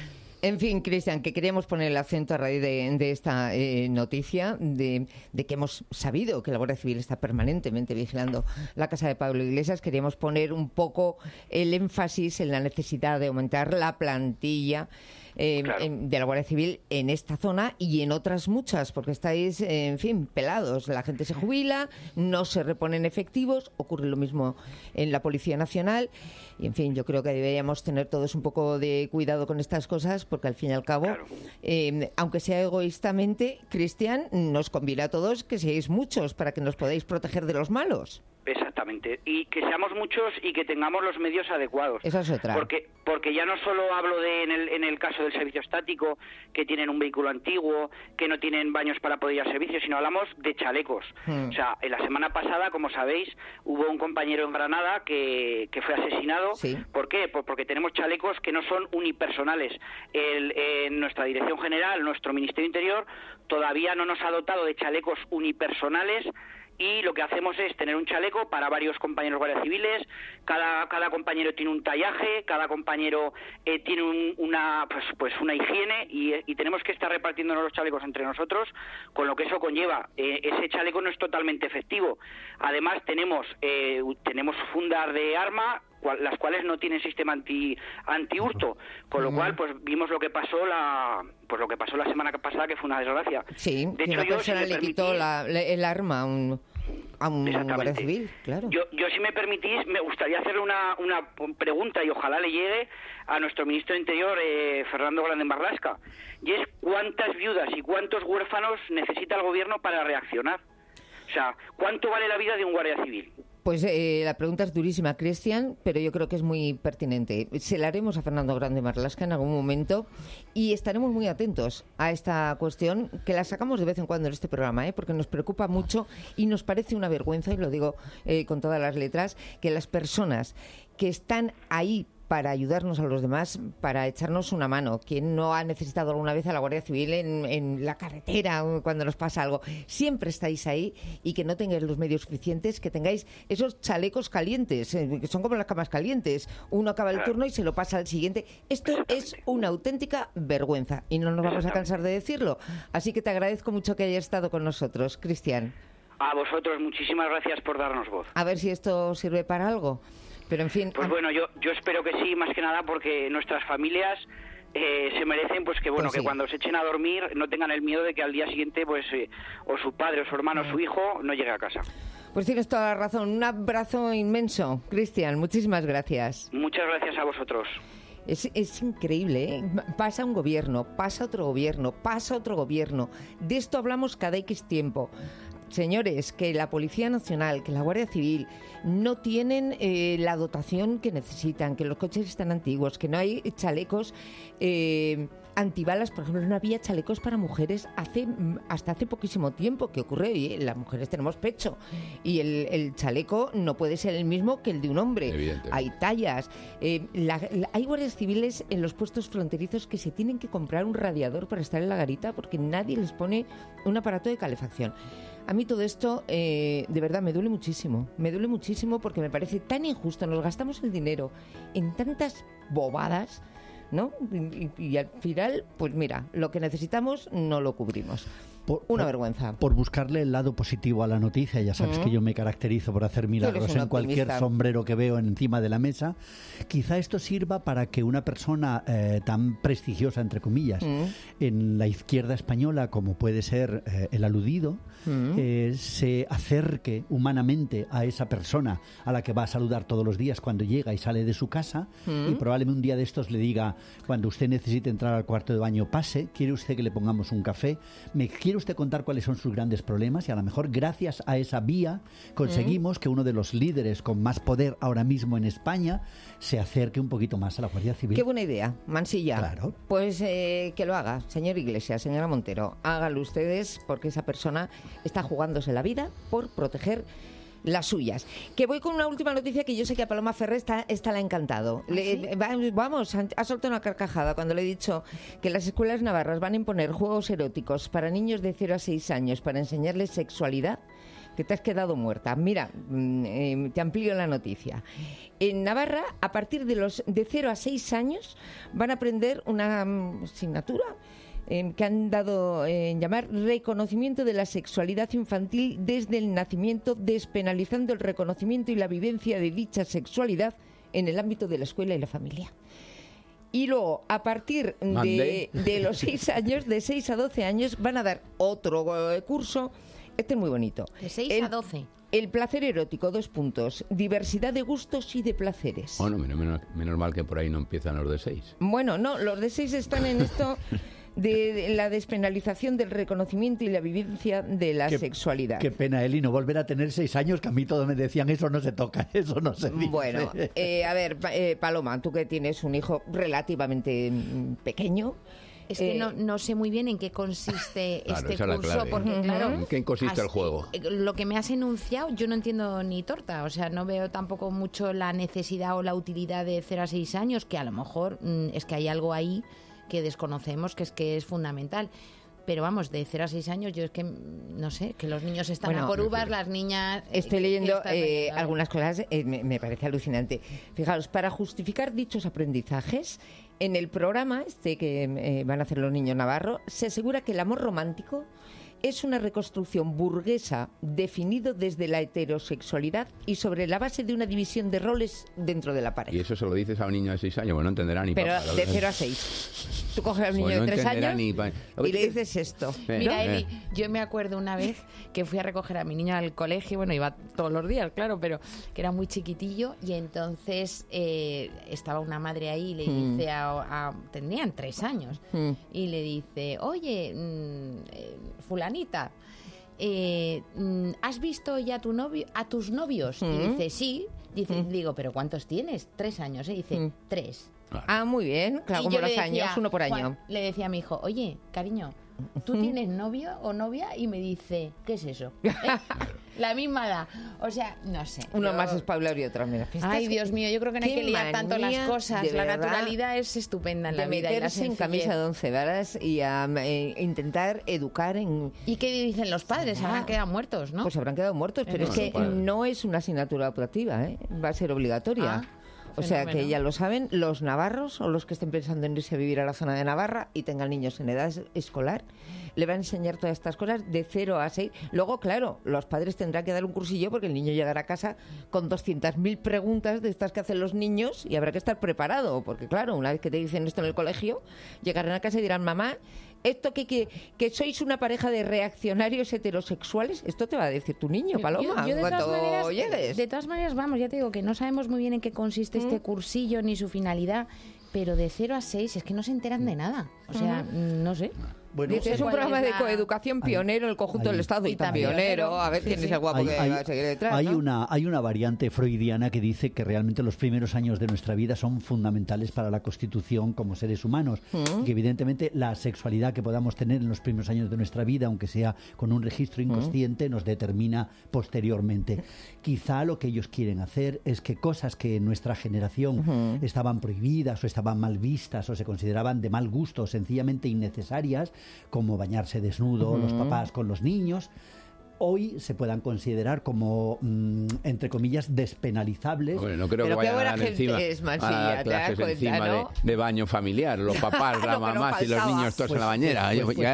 En fin, Cristian, que queríamos poner el acento a raíz de esta noticia, de que hemos sabido que la Guardia Civil está permanentemente vigilando la casa de Pablo Iglesias. Queríamos poner un poco el énfasis en la necesidad de aumentar la plantilla de la Guardia Civil en esta zona y en otras muchas, porque estáis, en fin, pelados. La gente se jubila, no se reponen efectivos, ocurre lo mismo en la Policía Nacional y, en fin, yo creo que deberíamos tener todos un poco de cuidado con estas cosas, porque al fin y al cabo, aunque sea egoístamente, Cristian, nos conviene a todos que seáis muchos para que nos podáis proteger de los malos. Exactamente, y que seamos muchos y que tengamos los medios adecuados. Esa es otra. Porque ya no solo hablo en el caso del servicio estático, que tienen un vehículo antiguo, que no tienen baños para poder ir al servicio, sino hablamos de chalecos. O sea, en la semana pasada, como sabéis, hubo un compañero en Granada que fue asesinado. Sí. ¿Por qué? Porque tenemos chalecos que no son unipersonales. En nuestra Dirección General, nuestro Ministerio Interior, todavía no nos ha dotado de chalecos unipersonales. Y lo que hacemos es tener un chaleco para varios compañeros guardias civiles, cada compañero tiene un tallaje, cada compañero tiene una higiene y tenemos que estar repartiéndonos los chalecos entre nosotros, con lo que eso conlleva. Ese chaleco no es totalmente efectivo. Además tenemos fundas de arma, las cuales no tienen sistema anti-hurto, con lo cual pues vimos lo que pasó la semana pasada, que fue una desgracia. Sí, de hecho, una persona le quitó el arma a un guardia civil, claro. Yo, si me permitís, me gustaría hacerle una pregunta y ojalá le llegue a nuestro ministro de Interior, Fernando Grande Marlaska, y es ¿cuántas viudas y cuántos huérfanos necesita el gobierno para reaccionar? O sea, ¿cuánto vale la vida de un guardia civil? Pues la pregunta es durísima, Cristian, pero yo creo que es muy pertinente. Se la haremos a Fernando Grande Marlaska en algún momento y estaremos muy atentos a esta cuestión, que la sacamos de vez en cuando en este programa, porque nos preocupa mucho y nos parece una vergüenza, y lo digo con todas las letras, que las personas que están ahí para ayudarnos a los demás, para echarnos una mano. ¿Quién no ha necesitado alguna vez a la Guardia Civil en la carretera cuando nos pasa algo? Siempre estáis ahí, y que no tengáis los medios suficientes, que tengáis esos chalecos calientes, que son como las camas calientes. Uno acaba el turno y se lo pasa al siguiente. Esto es una auténtica vergüenza y no nos vamos a cansar de decirlo. Así que te agradezco mucho que hayas estado con nosotros, Cristian. A vosotros, muchísimas gracias por darnos voz. A ver si esto sirve para algo. Pero en fin. Pues bueno, yo espero que sí, más que nada porque nuestras familias se merecen que cuando se echen a dormir no tengan el miedo de que al día siguiente o su padre o su hermano o su hijo no llegue a casa. Pues tienes toda la razón. Un abrazo inmenso, Cristian. Muchísimas gracias. Muchas gracias a vosotros. Es increíble, ¿eh? Pasa un gobierno, pasa otro gobierno, pasa otro gobierno. De esto hablamos cada X tiempo. Señores, que la Policía Nacional, que la Guardia Civil no tienen la dotación que necesitan, que los coches están antiguos, que no hay chalecos antibalas. Por ejemplo, no había chalecos para mujeres hasta hace poquísimo tiempo. ¿Qué ocurre? Oye, las mujeres tenemos pecho y el chaleco no puede ser el mismo que el de un hombre. Hay tallas. Hay guardias civiles en los puestos fronterizos que se tienen que comprar un radiador para estar en la garita porque nadie les pone un aparato de calefacción. A mí todo esto, de verdad, me duele muchísimo. Me duele muchísimo porque me parece tan injusto. Nos gastamos el dinero en tantas bobadas, ¿no? Y al final, pues mira, lo que necesitamos no lo cubrimos. Una vergüenza. Por buscarle el lado positivo a la noticia, ya sabes que yo me caracterizo por hacer milagros en cualquier sombrero que veo encima de la mesa. Quizá esto sirva para que una persona tan prestigiosa, entre comillas, en la izquierda española, como puede ser el aludido, se acerque humanamente a esa persona a la que va a saludar todos los días cuando llega y sale de su casa, y probablemente un día de estos le diga, cuando usted necesite entrar al cuarto de baño, pase, ¿quiere usted que le pongamos un café? ¿Quiere usted contar cuáles son sus grandes problemas? Y a lo mejor gracias a esa vía conseguimos que uno de los líderes con más poder ahora mismo en España se acerque un poquito más a la Guardia Civil. Qué buena idea, Mansilla. Claro. Pues que lo haga, señor Iglesias, señora Montero. Háganlo ustedes, porque esa persona está jugándose la vida por proteger las suyas. Que voy con una última noticia que yo sé que a Paloma Ferrer esta le ha encantado. Vamos, ha soltado una carcajada cuando le he dicho que las escuelas navarras van a imponer juegos eróticos para niños de 0 a 6 años para enseñarles sexualidad, que te has quedado muerta. Mira, te amplío la noticia. En Navarra, a partir de 0 a 6 años, van a aprender una asignatura que han dado en llamar reconocimiento de la sexualidad infantil desde el nacimiento, despenalizando el reconocimiento y la vivencia de dicha sexualidad en el ámbito de la escuela y la familia. Y luego, a partir de los 6 años, de 6 a 12 años, van a dar otro curso. Este es muy bonito. De 6 a 12. El placer erótico, 2 puntos. Diversidad de gustos y de placeres. Bueno, menos mal que por ahí no empiezan los de 6. Bueno, no, los de 6 están en esto de la despenalización del reconocimiento y la vivencia de la sexualidad. Qué pena, Eli, no volver a tener 6 años, que a mí todos me decían, eso no se toca, eso no se dice. Bueno, a ver, Paloma, tú que tienes un hijo relativamente pequeño... Es que no sé muy bien en qué consiste este curso, porque claro... ¿En qué consiste el juego? Lo que me has enunciado, yo no entiendo ni torta, o sea, no veo tampoco mucho la necesidad o la utilidad de 0 a 6 años, que a lo mejor es que hay algo ahí que desconocemos, que es fundamental. Pero vamos, de 0 a 6 años, yo es que, no sé, que los niños están a por uvas, las niñas... Estoy leyendo algunas cosas, me parece alucinante. Fijaos, para justificar dichos aprendizajes, en el programa que van a hacer los niños navarros, se asegura que el amor romántico es una reconstrucción burguesa definido desde la heterosexualidad y sobre la base de una división de roles dentro de la pareja. ¿Y eso se lo dices a un niño de 6 años? Bueno, no entenderá ni Pero papá, de 0 a 6. Tú coges al niño de 3 años y le dices esto. Mira, Eli, yo me acuerdo una vez que fui a recoger a mi niño al colegio, bueno, iba todos los días, claro, pero que era muy chiquitillo, y entonces estaba una madre ahí y le dice tendrían 3 años, y le dice, oye, fulanita, ¿has visto ya a tus novios? Y dice, sí. Digo, ¿pero cuántos tienes? 3 años, Dice, 3. Ah, muy bien, claro, como los años, uno por año. Le decía a mi hijo, oye, cariño, ¿tú tienes novio o novia? Y me dice, ¿qué es eso? La misma edad. O sea, no sé. Uno más espabilado y otro menos. Ay, Dios mío, yo creo que no hay que liar tanto las cosas. La naturalidad es estupenda en la vida. De meterse en camisa de 11 varas y a intentar educar en... ¿Y qué dicen los padres? Habrán quedado muertos, ¿no? Pues habrán quedado muertos, pero es que no es una asignatura optativa, va a ser obligatoria. O sea, que ya lo saben los navarros o los que estén pensando en irse a vivir a la zona de Navarra y tengan niños en edad escolar, le van a enseñar todas estas cosas de 0 a 6. Luego, claro, los padres tendrán que dar un cursillo porque el niño llegará a casa con 200.000 preguntas de estas que hacen los niños y habrá que estar preparado, porque claro, una vez que te dicen esto en el colegio, llegarán a casa y dirán, mamá, ¿esto que sois una pareja de reaccionarios heterosexuales? Esto te va a decir tu niño, Paloma, yo cuando llegues. De todas maneras, vamos, ya te digo que no sabemos muy bien en qué consiste este cursillo ni su finalidad, pero de 0 a 6 es que no se enteran de nada. O sea, no sé. Bueno, es un programa de coeducación pionero en el conjunto del Estado y tan pionero. A ver quién es el guapo que va a seguir detrás. Hay una variante freudiana que dice que realmente los primeros años de nuestra vida son fundamentales para la constitución como seres humanos. Y que evidentemente la sexualidad que podamos tener en los primeros años de nuestra vida, aunque sea con un registro inconsciente, nos determina posteriormente. Quizá lo que ellos quieren hacer es que cosas que en nuestra generación estaban prohibidas o estaban mal vistas o se consideraban de mal gusto o sencillamente innecesarias, como bañarse desnudo, los papás con los niños, hoy se puedan considerar como, entre comillas, despenalizables. Bueno, no creo que vayan a dar encima a clases encima de baño familiar, los papás, las mamás y los niños todos en la bañera.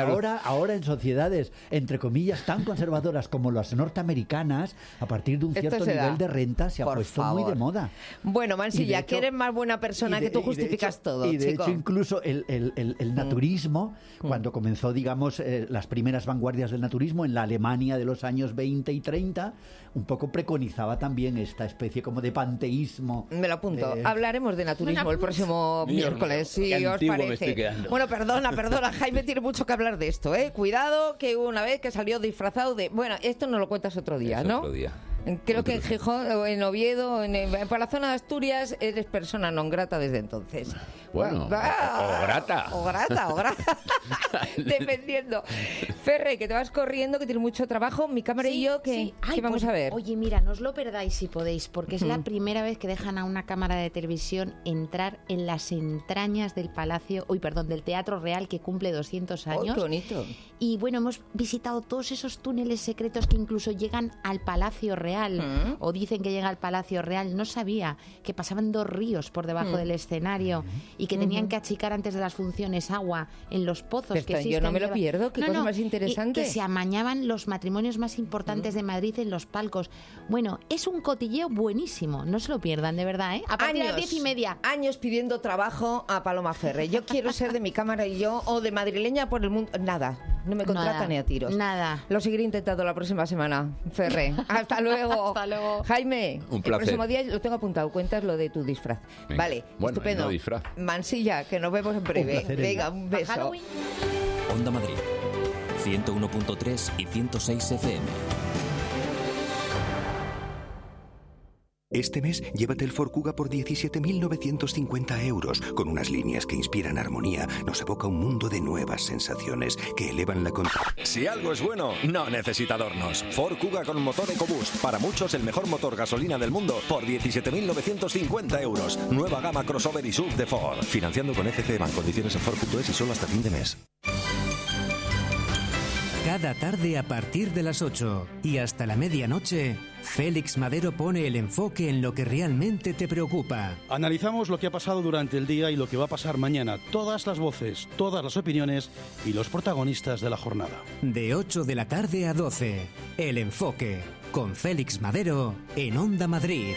Ahora en sociedades, entre comillas, tan conservadoras como las norteamericanas, a partir de un cierto nivel de renta se ha puesto muy de moda. Bueno, Mansilla, que eres más buena persona, que tú justificas todo, y de chico. hecho, incluso el naturismo, cuando comenzó, digamos, las primeras vanguardias del naturismo en la Alemania de los años 20 y 30, un poco preconizaba también esta especie como de panteísmo. Me lo apunto. Hablaremos de naturismo el próximo miércoles, si os parece. Bueno, perdona, Jaime tiene mucho que hablar de esto, ¿eh? Cuidado, que una vez que salió disfrazado de... Bueno, esto nos lo cuentas otro día, ¿no? Otro día. Creo que en Gijón, o en Oviedo, por la zona de Asturias, eres persona non grata desde entonces. Bueno, o grata. O grata. Dependiendo. Ferre, que te vas corriendo, que tienes mucho trabajo. Mi cámara y yo, ¿qué vamos a ver? Oye, mira, no os lo perdáis si podéis, porque es la primera vez que dejan a una cámara de televisión entrar en las entrañas del del Teatro Real, que cumple 200 años. ¡Qué bonito! Y bueno, hemos visitado todos esos túneles secretos que incluso llegan al Palacio Real, o dicen que llega al Palacio Real. No sabía que pasaban 2 ríos por debajo del escenario y que tenían que achicar antes de las funciones agua en los pozos que existen. Yo no me lo pierdo, qué cosa más interesante. Que se amañaban los matrimonios más importantes de Madrid en los palcos. Bueno, es un cotilleo buenísimo, no se lo pierdan, de verdad, ¿eh? A partir de las 10:30. Años pidiendo trabajo a Paloma Ferre. Yo quiero ser de mi cámara y yo, o de madrileña por el mundo. Nada, no me contratan ni a tiros. Nada. Lo seguiré intentando la próxima semana, Ferre. Hasta luego. Hasta luego. Jaime, un placer. El próximo día lo tengo apuntado, cuentas lo de tu disfraz. Venga. Vale, bueno, estupendo. No disfraz. Mansilla, que nos vemos en breve. Un placer, Venga, un beso. Onda Madrid, 101.3 y 106 FM. Este mes, llévate el Ford Kuga por 17.950 euros. Con unas líneas que inspiran armonía, nos evoca un mundo de nuevas sensaciones que elevan la... Si algo es bueno, no necesita adornos. Ford Kuga con motor EcoBoost. Para muchos, el mejor motor gasolina del mundo por 17.950 euros. Nueva gama crossover y SUV de Ford. Financiando con FCE Bank. Condiciones en Ford.es y solo hasta fin de mes. Cada tarde a partir de las 8 y hasta la medianoche, Félix Madero pone el enfoque en lo que realmente te preocupa. Analizamos lo que ha pasado durante el día y lo que va a pasar mañana. Todas las voces, todas las opiniones y los protagonistas de la jornada. De 8 de la tarde a 12, El Enfoque, con Félix Madero en Onda Madrid.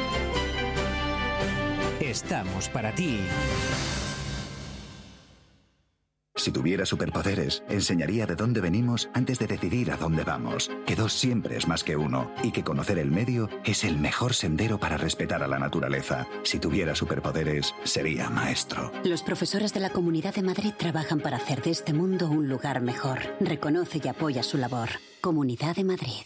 Estamos para ti. Si tuviera superpoderes, enseñaría de dónde venimos antes de decidir a dónde vamos. Que 2 siempre es más que 1 y que conocer el medio es el mejor sendero para respetar a la naturaleza. Si tuviera superpoderes, sería maestro. Los profesores de la Comunidad de Madrid trabajan para hacer de este mundo un lugar mejor. Reconoce y apoya su labor. Comunidad de Madrid.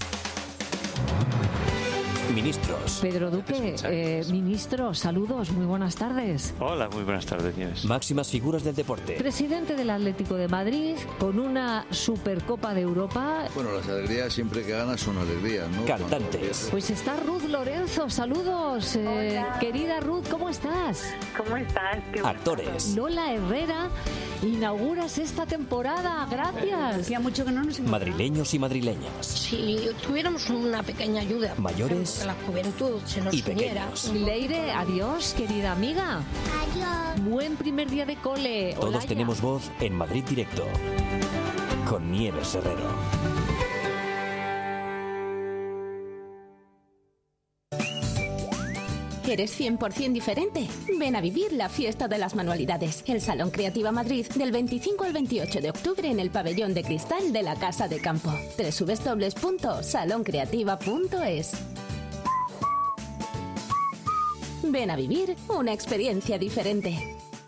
Ministros. Pedro Duque, ministro, saludos, muy buenas tardes. Hola, muy buenas tardes, Nieves. Máximas figuras del deporte. Presidente del Atlético de Madrid, con una Supercopa de Europa. Bueno, las alegrías siempre que ganas son alegrías, ¿no? Cantantes. Pues está Ruth Lorenzo, saludos. Querida Ruth, ¿cómo estás? ¿Cómo estás? Actores. Lola Herrera, inauguras esta temporada, gracias. Hacía mucho que no nos hemos... Madrileños y madrileñas. Si tuviéramos una pequeña ayuda. Mayores. La juventud se nos uniera. Leire, adiós, querida amiga. Adiós. Buen primer día de cole. Todos Olaya. tenemos voz en Madrid Directo. Con Nieves Herrero. ¿Eres 100% diferente? Ven a vivir la fiesta de las manualidades. El Salón Creativa Madrid del 25 al 28 de octubre en el Pabellón de Cristal de la Casa de Campo. www.saloncreativa.es. Ven a vivir una experiencia diferente.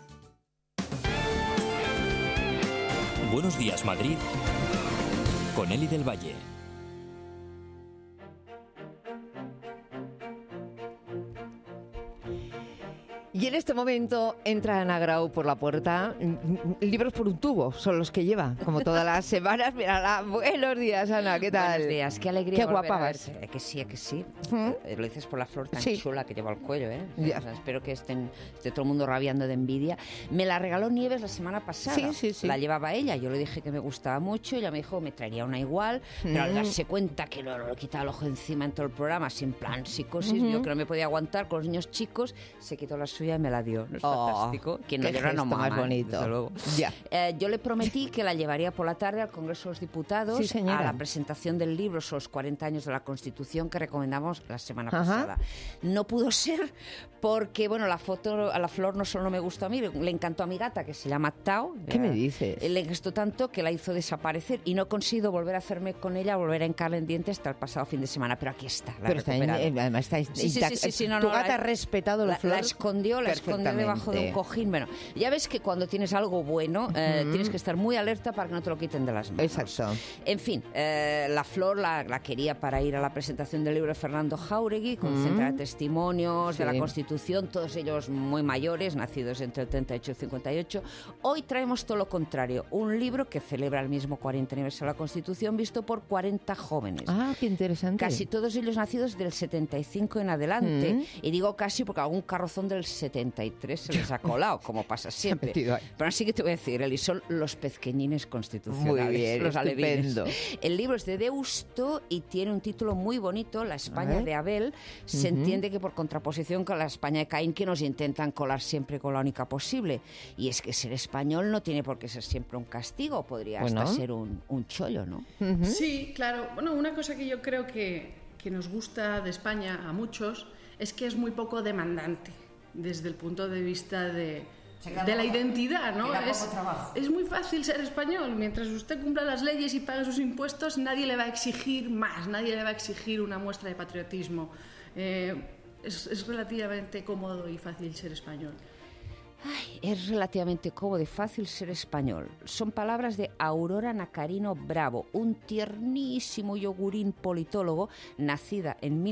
Buenos días, Madrid. Con Eli del Valle. Y en este momento entra Ana Grau por la puerta. Libros por un tubo son los que lleva, como todas las semanas. Mírala. Buenos días, Ana, ¿qué tal? Buenos días, qué alegría. Qué guapa vas. Que sí, que sí. Lo dices por la flor tan chula que lleva al cuello, ¿eh? Ya. O sea, espero que esté todo el mundo rabiando de envidia. Me la regaló Nieves la semana pasada. Sí. La llevaba ella. Yo le dije que me gustaba mucho. Ella me dijo me traería una igual. Pero al darse cuenta que lo quitaba el ojo encima en todo el programa, así en plan psicosis, yo que no me podía aguantar con los niños chicos, se quitó la suya y me la dio. ¿No es fantástico? Quien no llora no mama, más bonito. Desde luego. Ya. Yo le prometí que la llevaría por la tarde al Congreso de los Diputados a la presentación del libro sobre los 40 años de la Constitución que recomendamos la semana pasada. No pudo ser porque, bueno, la foto a la flor no solo me gustó a mí, le encantó a mi gata que se llama Tao. ¿Qué me dices? Le gustó tanto que la hizo desaparecer y no he conseguido volver a hacerme con ella, volver a hincarle en dientes hasta el pasado fin de semana. Pero aquí está. Pero está además está intacta. Sí, ¿Tu gata ha respetado la flor? La escondió, la para esconder debajo de un cojín. Bueno, ya ves que cuando tienes algo bueno, tienes que estar muy alerta para que no te lo quiten de las manos. Exacto. En fin, la flor la quería para ir a la presentación del libro de Fernando Jáuregui, con centro de testimonios de la Constitución, todos ellos muy mayores, nacidos entre el 38 y el 58. Hoy traemos todo lo contrario, un libro que celebra el mismo 40 aniversario de la Constitución, visto por 40 jóvenes. Ah, qué interesante. Casi todos ellos nacidos del 75 en adelante, y digo casi porque algún carrozón del 73 se les ha colado, como pasa siempre. Pero así que te voy a decir, Eli, son los pezqueñines constitucionales. Muy bien, los alevines. estupendo. El libro es de Deusto y tiene un título muy bonito, La España de Abel. Se entiende que por contraposición con la España de Caín, que nos intentan colar siempre con la única posible. Y es que ser español no tiene por qué ser siempre un castigo, podría hasta ser un chollo, ¿no? Sí, claro. Bueno, una cosa que yo creo que nos gusta de España a muchos es que es muy poco demandante desde el punto de vista de la identidad, ¿no? Es muy fácil ser español. Mientras usted cumpla las leyes y pague sus impuestos, nadie le va a exigir más, nadie le va a exigir una muestra de patriotismo. Es relativamente cómodo y fácil ser español. Ay, es relativamente cómodo y fácil ser español. Son palabras de Aurora Nacarino Bravo, un tiernísimo yogurín politólogo, nacida en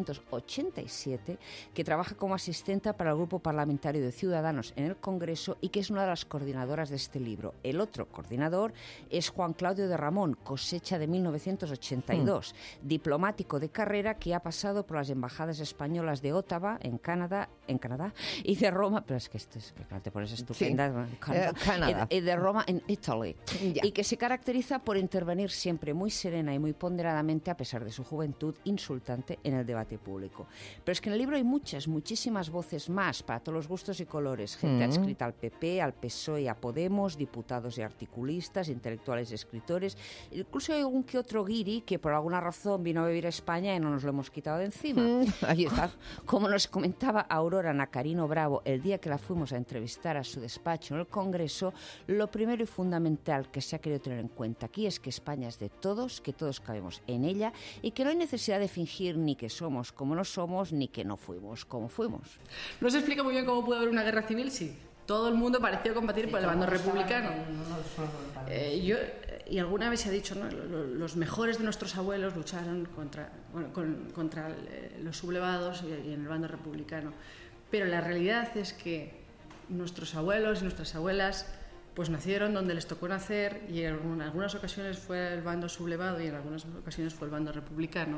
1987, que trabaja como asistenta para el Grupo Parlamentario de Ciudadanos en el Congreso y que es una de las coordinadoras de este libro. El otro coordinador es Juan Claudio de Ramón, cosecha de 1982, diplomático de carrera que ha pasado por las embajadas españolas de Ottawa, en Canadá, y de Roma, pero es que esto es... Te pones estupenda. Canadá. Y de Roma en Italy. Y que se caracteriza por intervenir siempre muy serena y muy ponderadamente, a pesar de su juventud insultante, en el debate público. Pero es que en el libro hay muchísimas voces más, para todos los gustos y colores. Gente adscrita al PP, al PSOE y a Podemos, diputados y articulistas, intelectuales y escritores. Incluso hay algún que otro guiri que por alguna razón vino a vivir a España y no nos lo hemos quitado de encima. Ahí está. Como nos comentaba Aurora Nacarino Bravo el día que la fuimos a entrevistar a su despacho en el Congreso, lo primero y fundamental que se ha querido tener en cuenta aquí es que España es de todos, que todos cabemos en ella y que no hay necesidad de fingir ni que somos como no somos ni que no fuimos como fuimos. ¿No se explica muy bien cómo puede haber una guerra civil? Sí. Todo el mundo pareció combatir por el bando republicano. Y alguna vez se ha dicho, ¿no? Los mejores de nuestros abuelos lucharon contra los sublevados y en el bando republicano. Pero la realidad es que nuestros abuelos y nuestras abuelas pues nacieron donde les tocó nacer y en algunas ocasiones fue el bando sublevado y en algunas ocasiones fue el bando republicano.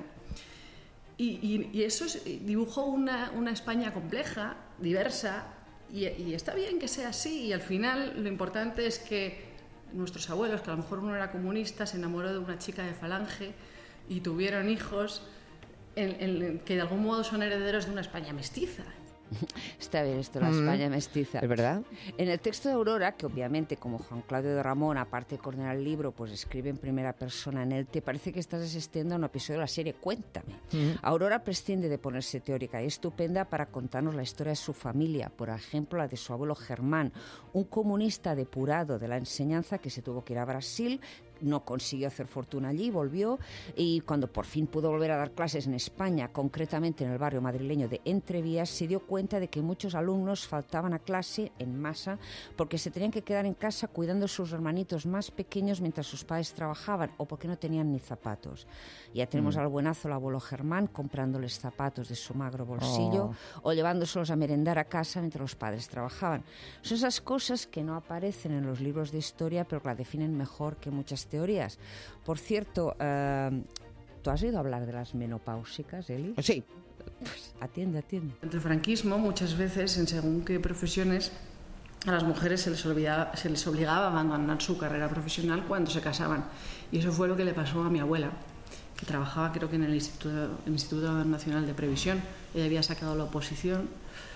Y eso dibujó una España compleja, diversa, y está bien que sea así. Y al final lo importante es que nuestros abuelos, que a lo mejor uno era comunista, se enamoró de una chica de Falange y tuvieron hijos que de algún modo son herederos de una España mestiza. Está bien esto, la España mestiza. ¿Es verdad? En el texto de Aurora, que obviamente como Juan Claudio de Ramón, aparte de coordinar el libro, pues escribe en primera persona en él, te parece que estás asistiendo a un episodio de la serie Cuéntame. Aurora prescinde de ponerse teórica y estupenda para contarnos la historia de su familia, por ejemplo la de su abuelo Germán, un comunista depurado de la enseñanza que se tuvo que ir a Brasil, no consiguió hacer fortuna allí, volvió, y cuando por fin pudo volver a dar clases en España, concretamente en el barrio madrileño de Entrevías, se dio cuenta de que muchos alumnos faltaban a clase en masa porque se tenían que quedar en casa cuidando a sus hermanitos más pequeños mientras sus padres trabajaban o porque no tenían ni zapatos. Ya tenemos al buenazo, el abuelo Germán, comprándoles zapatos de su magro bolsillo o llevándoselos a merendar a casa mientras los padres trabajaban. Son esas cosas que no aparecen en los libros de historia, pero que la definen mejor que muchas teorías. Por cierto, ¿tú has oído hablar de las menopáusicas, Eli? Sí. Pues atiende. Durante el franquismo, muchas veces, en según qué profesiones, a las mujeres se les obligaba a abandonar su carrera profesional cuando se casaban. Y eso fue lo que le pasó a mi abuela, que trabajaba creo que en el Instituto Nacional de Previsión. Ella había sacado la oposición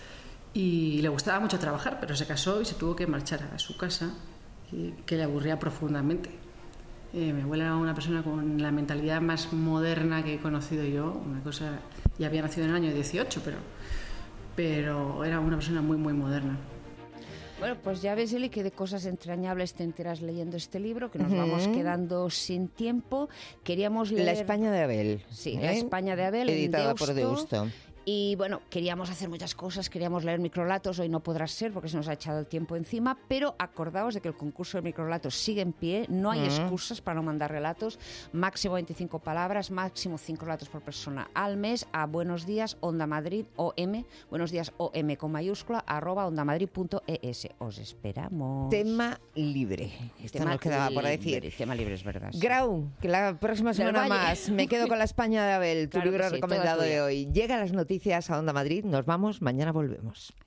y le gustaba mucho trabajar, pero se casó y se tuvo que marchar a su casa, que le aburría profundamente. Mi abuela era una persona con la mentalidad más moderna que he conocido yo, una cosa, ya había nacido en el año 18, pero era una persona muy, muy moderna. Bueno, pues ya ves, Eli, que de cosas entrañables te enteras leyendo este libro, que nos vamos quedando sin tiempo. Queríamos leer... La España de Abel. Sí, La España de Abel, editada por Deusto. Y bueno, queríamos hacer muchas cosas, queríamos leer microrelatos, hoy no podrá ser porque se nos ha echado el tiempo encima, pero acordaos de que el concurso de microrelatos sigue en pie, no hay excusas para no mandar relatos, máximo 25 palabras, máximo 5 relatos por persona al mes a Buenos Días Onda Madrid OM, Buenos Días OM con mayúscula, @ondamadrid.es. Os esperamos. Tema libre. Esto nos quedaba por decir. Tema libre, es verdad. Sí. Grau, que la próxima semana más me quedo con La España de Abel, tu libro recomendado de hoy. Llega las noticias a Onda Madrid, nos vamos, mañana volvemos.